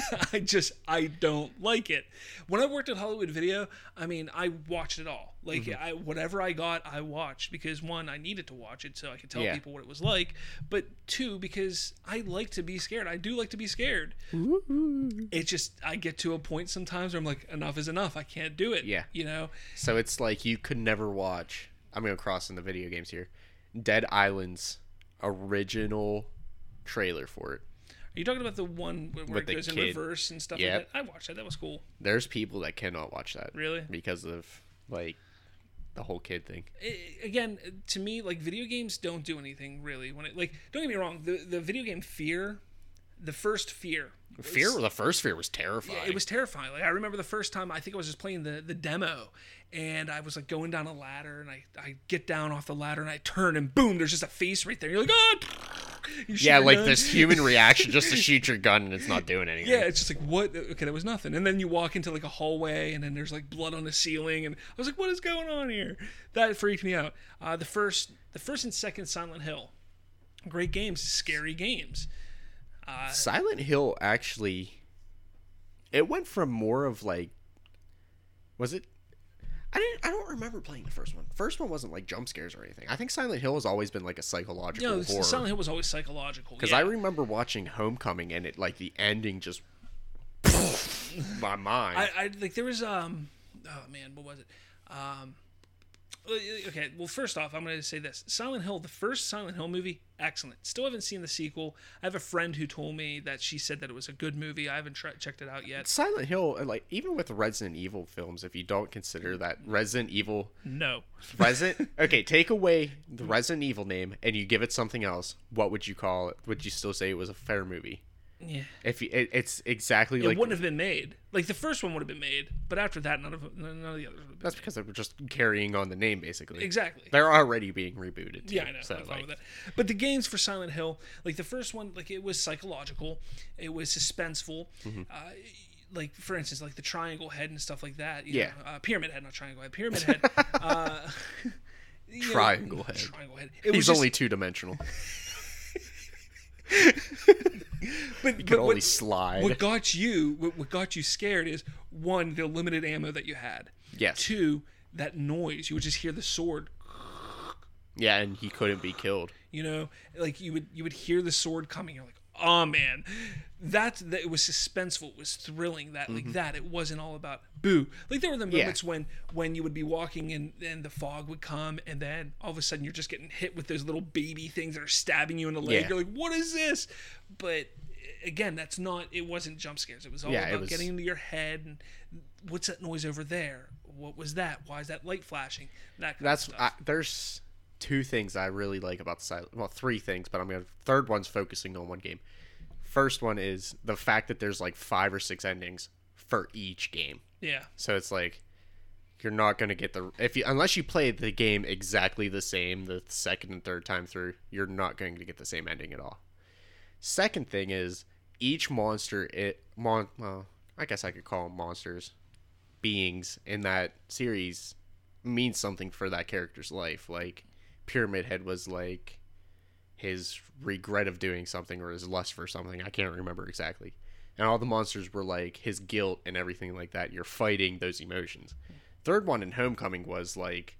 I don't like it. When I worked at Hollywood Video, I mean, I watched it all. Like, whatever I got, I watched. Because, one, I needed to watch it so I could tell people what it was like. But, two, because I like to be scared. I do like to be scared. It's just, I get to a point sometimes where I'm like, enough is enough. I can't do it. Yeah. You know? So it's like you could never watch, I'm going to cross in the video games here, Dead Island's original trailer for it. Are you talking about the one where it goes in reverse and stuff like that? I watched that. That was cool. There's people that cannot watch that. Really? Because of, like, the whole kid thing. Again, to me, like, video games don't do anything, really. When don't get me wrong, the video game Fear, the first Fear. The first Fear was terrifying. Yeah, it was terrifying. Like, I remember the first time, I think I was just playing the demo, and I was, like, going down a ladder, and I get down off the ladder, and I turn, and boom, there's just a face right there. You're like, ah! Yeah, like this human reaction just to shoot your gun, and it's not doing anything. Yeah, it's just like, what? Okay, that was nothing. And then you walk into, like, a hallway, and then there's, like, blood on the ceiling, and I was like, what is going on here? That freaked me out. The first and second Silent Hill. Great games, scary games. Silent Hill, actually, it went from more of, like, was it? I don't remember playing the first one. First one wasn't like jump scares or anything. I think Silent Hill has always been like a psychological horror. Silent Hill was always psychological. Because I remember watching Homecoming, and it, like, the ending just my mind. I like, there was oh man, what was it? Okay, well, first off, I'm going to say this. Silent Hill, the first Silent Hill movie, excellent. Still haven't seen the sequel. I have a friend who told me that she said that it was a good movie. I haven't checked it out yet. Silent Hill, like, even with the Resident Evil films, if you don't consider that Resident Evil... No. Okay, take away the Resident Evil name and you give it something else, what would you call it? Would you still say it was a fair movie? Yeah. If it's exactly like... It wouldn't have been made. Like, the first one would have been made, but after that, none of the others would have been That's because they were just carrying on the name, basically. Exactly. They're already being rebooted, too. Yeah, I know. So, I'm fine with that. But the games for Silent Hill, like, the first one, like, it was psychological. It was suspenseful. Mm-hmm. Like, for instance, like, the triangle head and stuff like that. You know, pyramid head, not triangle head. Pyramid head. Triangle head. Triangle head. He's only two-dimensional. But you can only slide. What got you scared is, one, the limited ammo that you had. Yes. Two, that noise. You would just hear the sword. Yeah, and he couldn't be killed. You know, like you would hear the sword coming. You're like, oh man, that it was suspenseful. It was thrilling. That like that. It wasn't all about boo. Like there were the moments when you would be walking and the fog would come, and then all of a sudden you're just getting hit with those little baby things that are stabbing you in the leg. Yeah. You're like, what is this? But again, that's not. It wasn't jump scares. It was all about getting into your head and what's that noise over there? What was that? Why is that light flashing? That kind of stuff. There's two things I really like about the Silent... Well, three things, but third one's focusing on one game. First one is the fact that there's like 5 or 6 endings for each game. Yeah. So it's like you're not going to get unless you play the game exactly the same the second and third time through, you're not going to get the same ending at all. Second thing is each monster well, I guess I could call them monsters, beings in that series means something for that character's life. Like Pyramid Head was like his regret of doing something or his lust for something. I can't remember exactly. And all the monsters were like his guilt and everything like that. You're fighting those emotions. Third one in Homecoming was like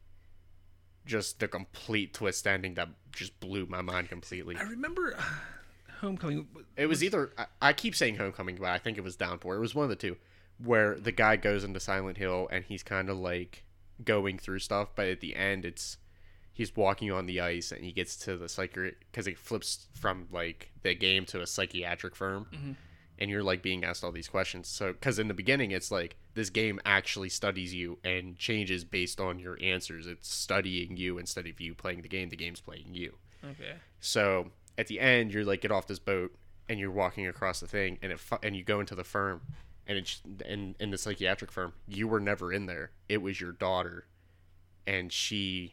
just the complete twist ending that just blew my mind completely. I remember Homecoming. It was either, I keep saying Homecoming, but I think it was Downpour. It was one of the two where the guy goes into Silent Hill and he's kind of like going through stuff, but at the end he's walking on the ice and he gets to the because it flips from like the game to a psychiatric firm. Mm-hmm. And you're like being asked all these questions. So, because in the beginning, it's like this game actually studies you and changes based on your answers. It's studying you instead of you playing the game. The game's playing you. Okay. So at the end, you're like get off this boat and you're walking across the thing, and you go into the firm, and it's in the psychiatric firm. You were never in there. It was your daughter, and she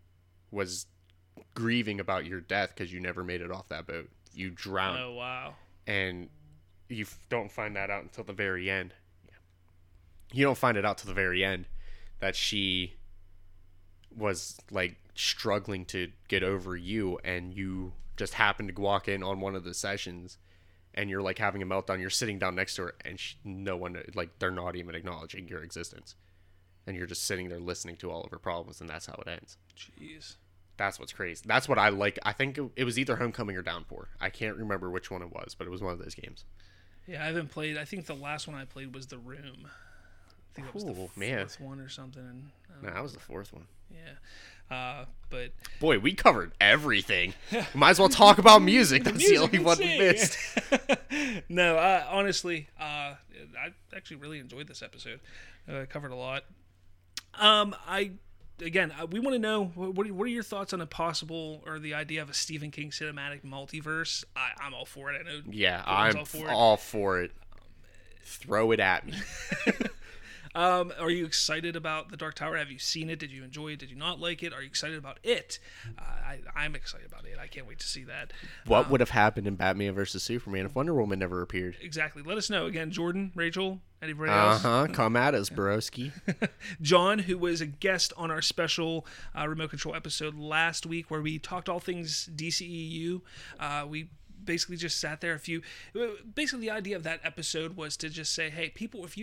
was grieving about your death because you never made it off that boat. You drowned. Oh wow. And you don't find that out until the very end. You don't find it out till the very end that she was like struggling to get over you, and you just happened to walk in on one of the sessions, and you're like having a meltdown. You're sitting down next to her, and no one, like, they're not even acknowledging your existence, and you're just sitting there listening to all of her problems, and that's how it ends. Jeez. That's what's crazy. That's what I like. I think it was either Homecoming or Downpour. I can't remember which one it was, but it was one of those games. Yeah, I haven't played. I think the last one I played was The Room. I think it was the fourth one or something. No, that was the fourth one. Yeah, but boy, we covered everything. Might as well talk about music. That's the only one we missed. No, honestly, I actually really enjoyed this episode. Covered a lot. We want to know what are your thoughts on a possible or the idea of a Stephen King cinematic multiverse? I'm all for it. I know. Yeah, I'm all for it. Throw it at me. Are you excited about The Dark Tower? Have you seen it? Did you enjoy it? Did you not like it? Are you excited about it? I'm excited about it. I can't wait to see that. What would have happened in Batman vs. Superman if Wonder Woman never appeared? Exactly. Let us know. Again, Jordan, Rachel, anybody else? Come at us, broski. John, who was a guest on our special remote control episode last week where we talked all things DCEU. We basically just sat there basically the idea of that episode was to just say, hey, people, if you're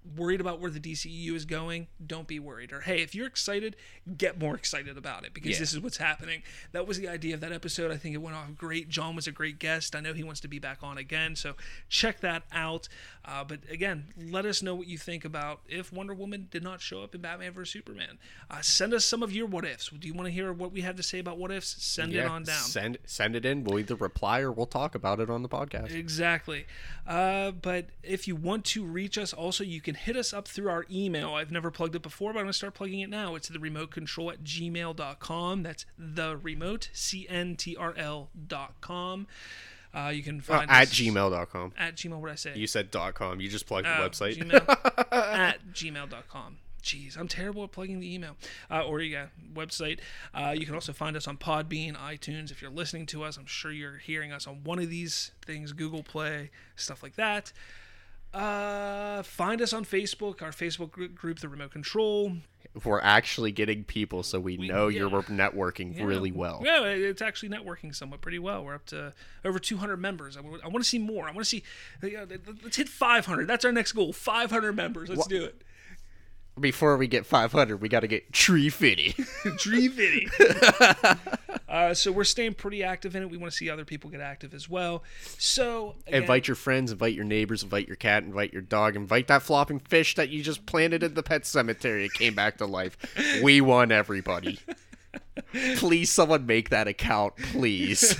worried about where the DCEU is going, don't be worried. Or hey, if you're excited, get more excited about it, because this is what's happening. That was the idea of that episode. I think it went off great. John was a great guest. I know he wants to be back on again, so check that out. But again, let us know what you think about if Wonder Woman did not show up in Batman vs. Superman. Send us some of your what ifs. Do you want to hear what we have to say about what ifs? Send it on down. Send it in. We'll either reply or we'll talk about it on the podcast. Exactly. But if you want to reach us, also you can hit us up through our email. I've never plugged it before, but I'm going to start plugging it now. It's theremotecontrol@gmail.com. That's theremote, CNTRL.com. You can find us at gmail.com. At gmail, what did I say? You said .com. You just plugged the website. Gmail, at gmail.com. Jeez, I'm terrible at plugging the email. Website. You can also find us on Podbean, iTunes. If you're listening to us, I'm sure you're hearing us on one of these things, Google Play, stuff like that. Find us on Facebook, our Facebook group, The Remote Control. We're actually getting people, so we know you're networking really well. Yeah, it's actually networking somewhat pretty well. We're up to over 200 members. I want to see more. I want to see, let's hit 500. That's our next goal, 500 members. Let's do it. Before we get 500, we got to get Tree Fitty. Tree Fitty. So we're staying pretty active in it. We want to see other people get active as well. So again, invite your friends, invite your neighbors, invite your cat, invite your dog, invite that flopping fish that you just planted in the pet cemetery. It came back to life. We want everybody. Please, someone make that account, please.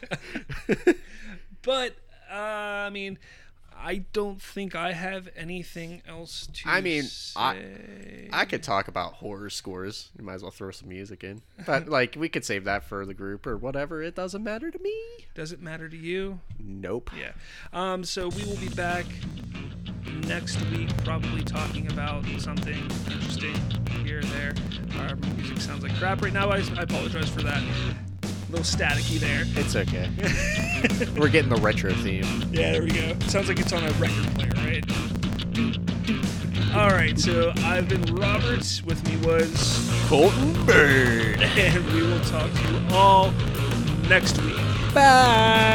But I mean, I don't think I have anything else to say. I could talk about horror scores. You might as well throw some music in. But, we could save that for the group or whatever. It doesn't matter to me. Does it matter to you? Nope. Yeah. So we will be back next week, probably talking about something interesting here or there. Our music sounds like crap right now. I apologize for that. A little staticky there. It's okay. We're getting the retro theme. Yeah, there we go. It sounds like it's on a record player, right? All right, so I've been Robert. With me was Colton Bird. And we will talk to you all next week. Bye.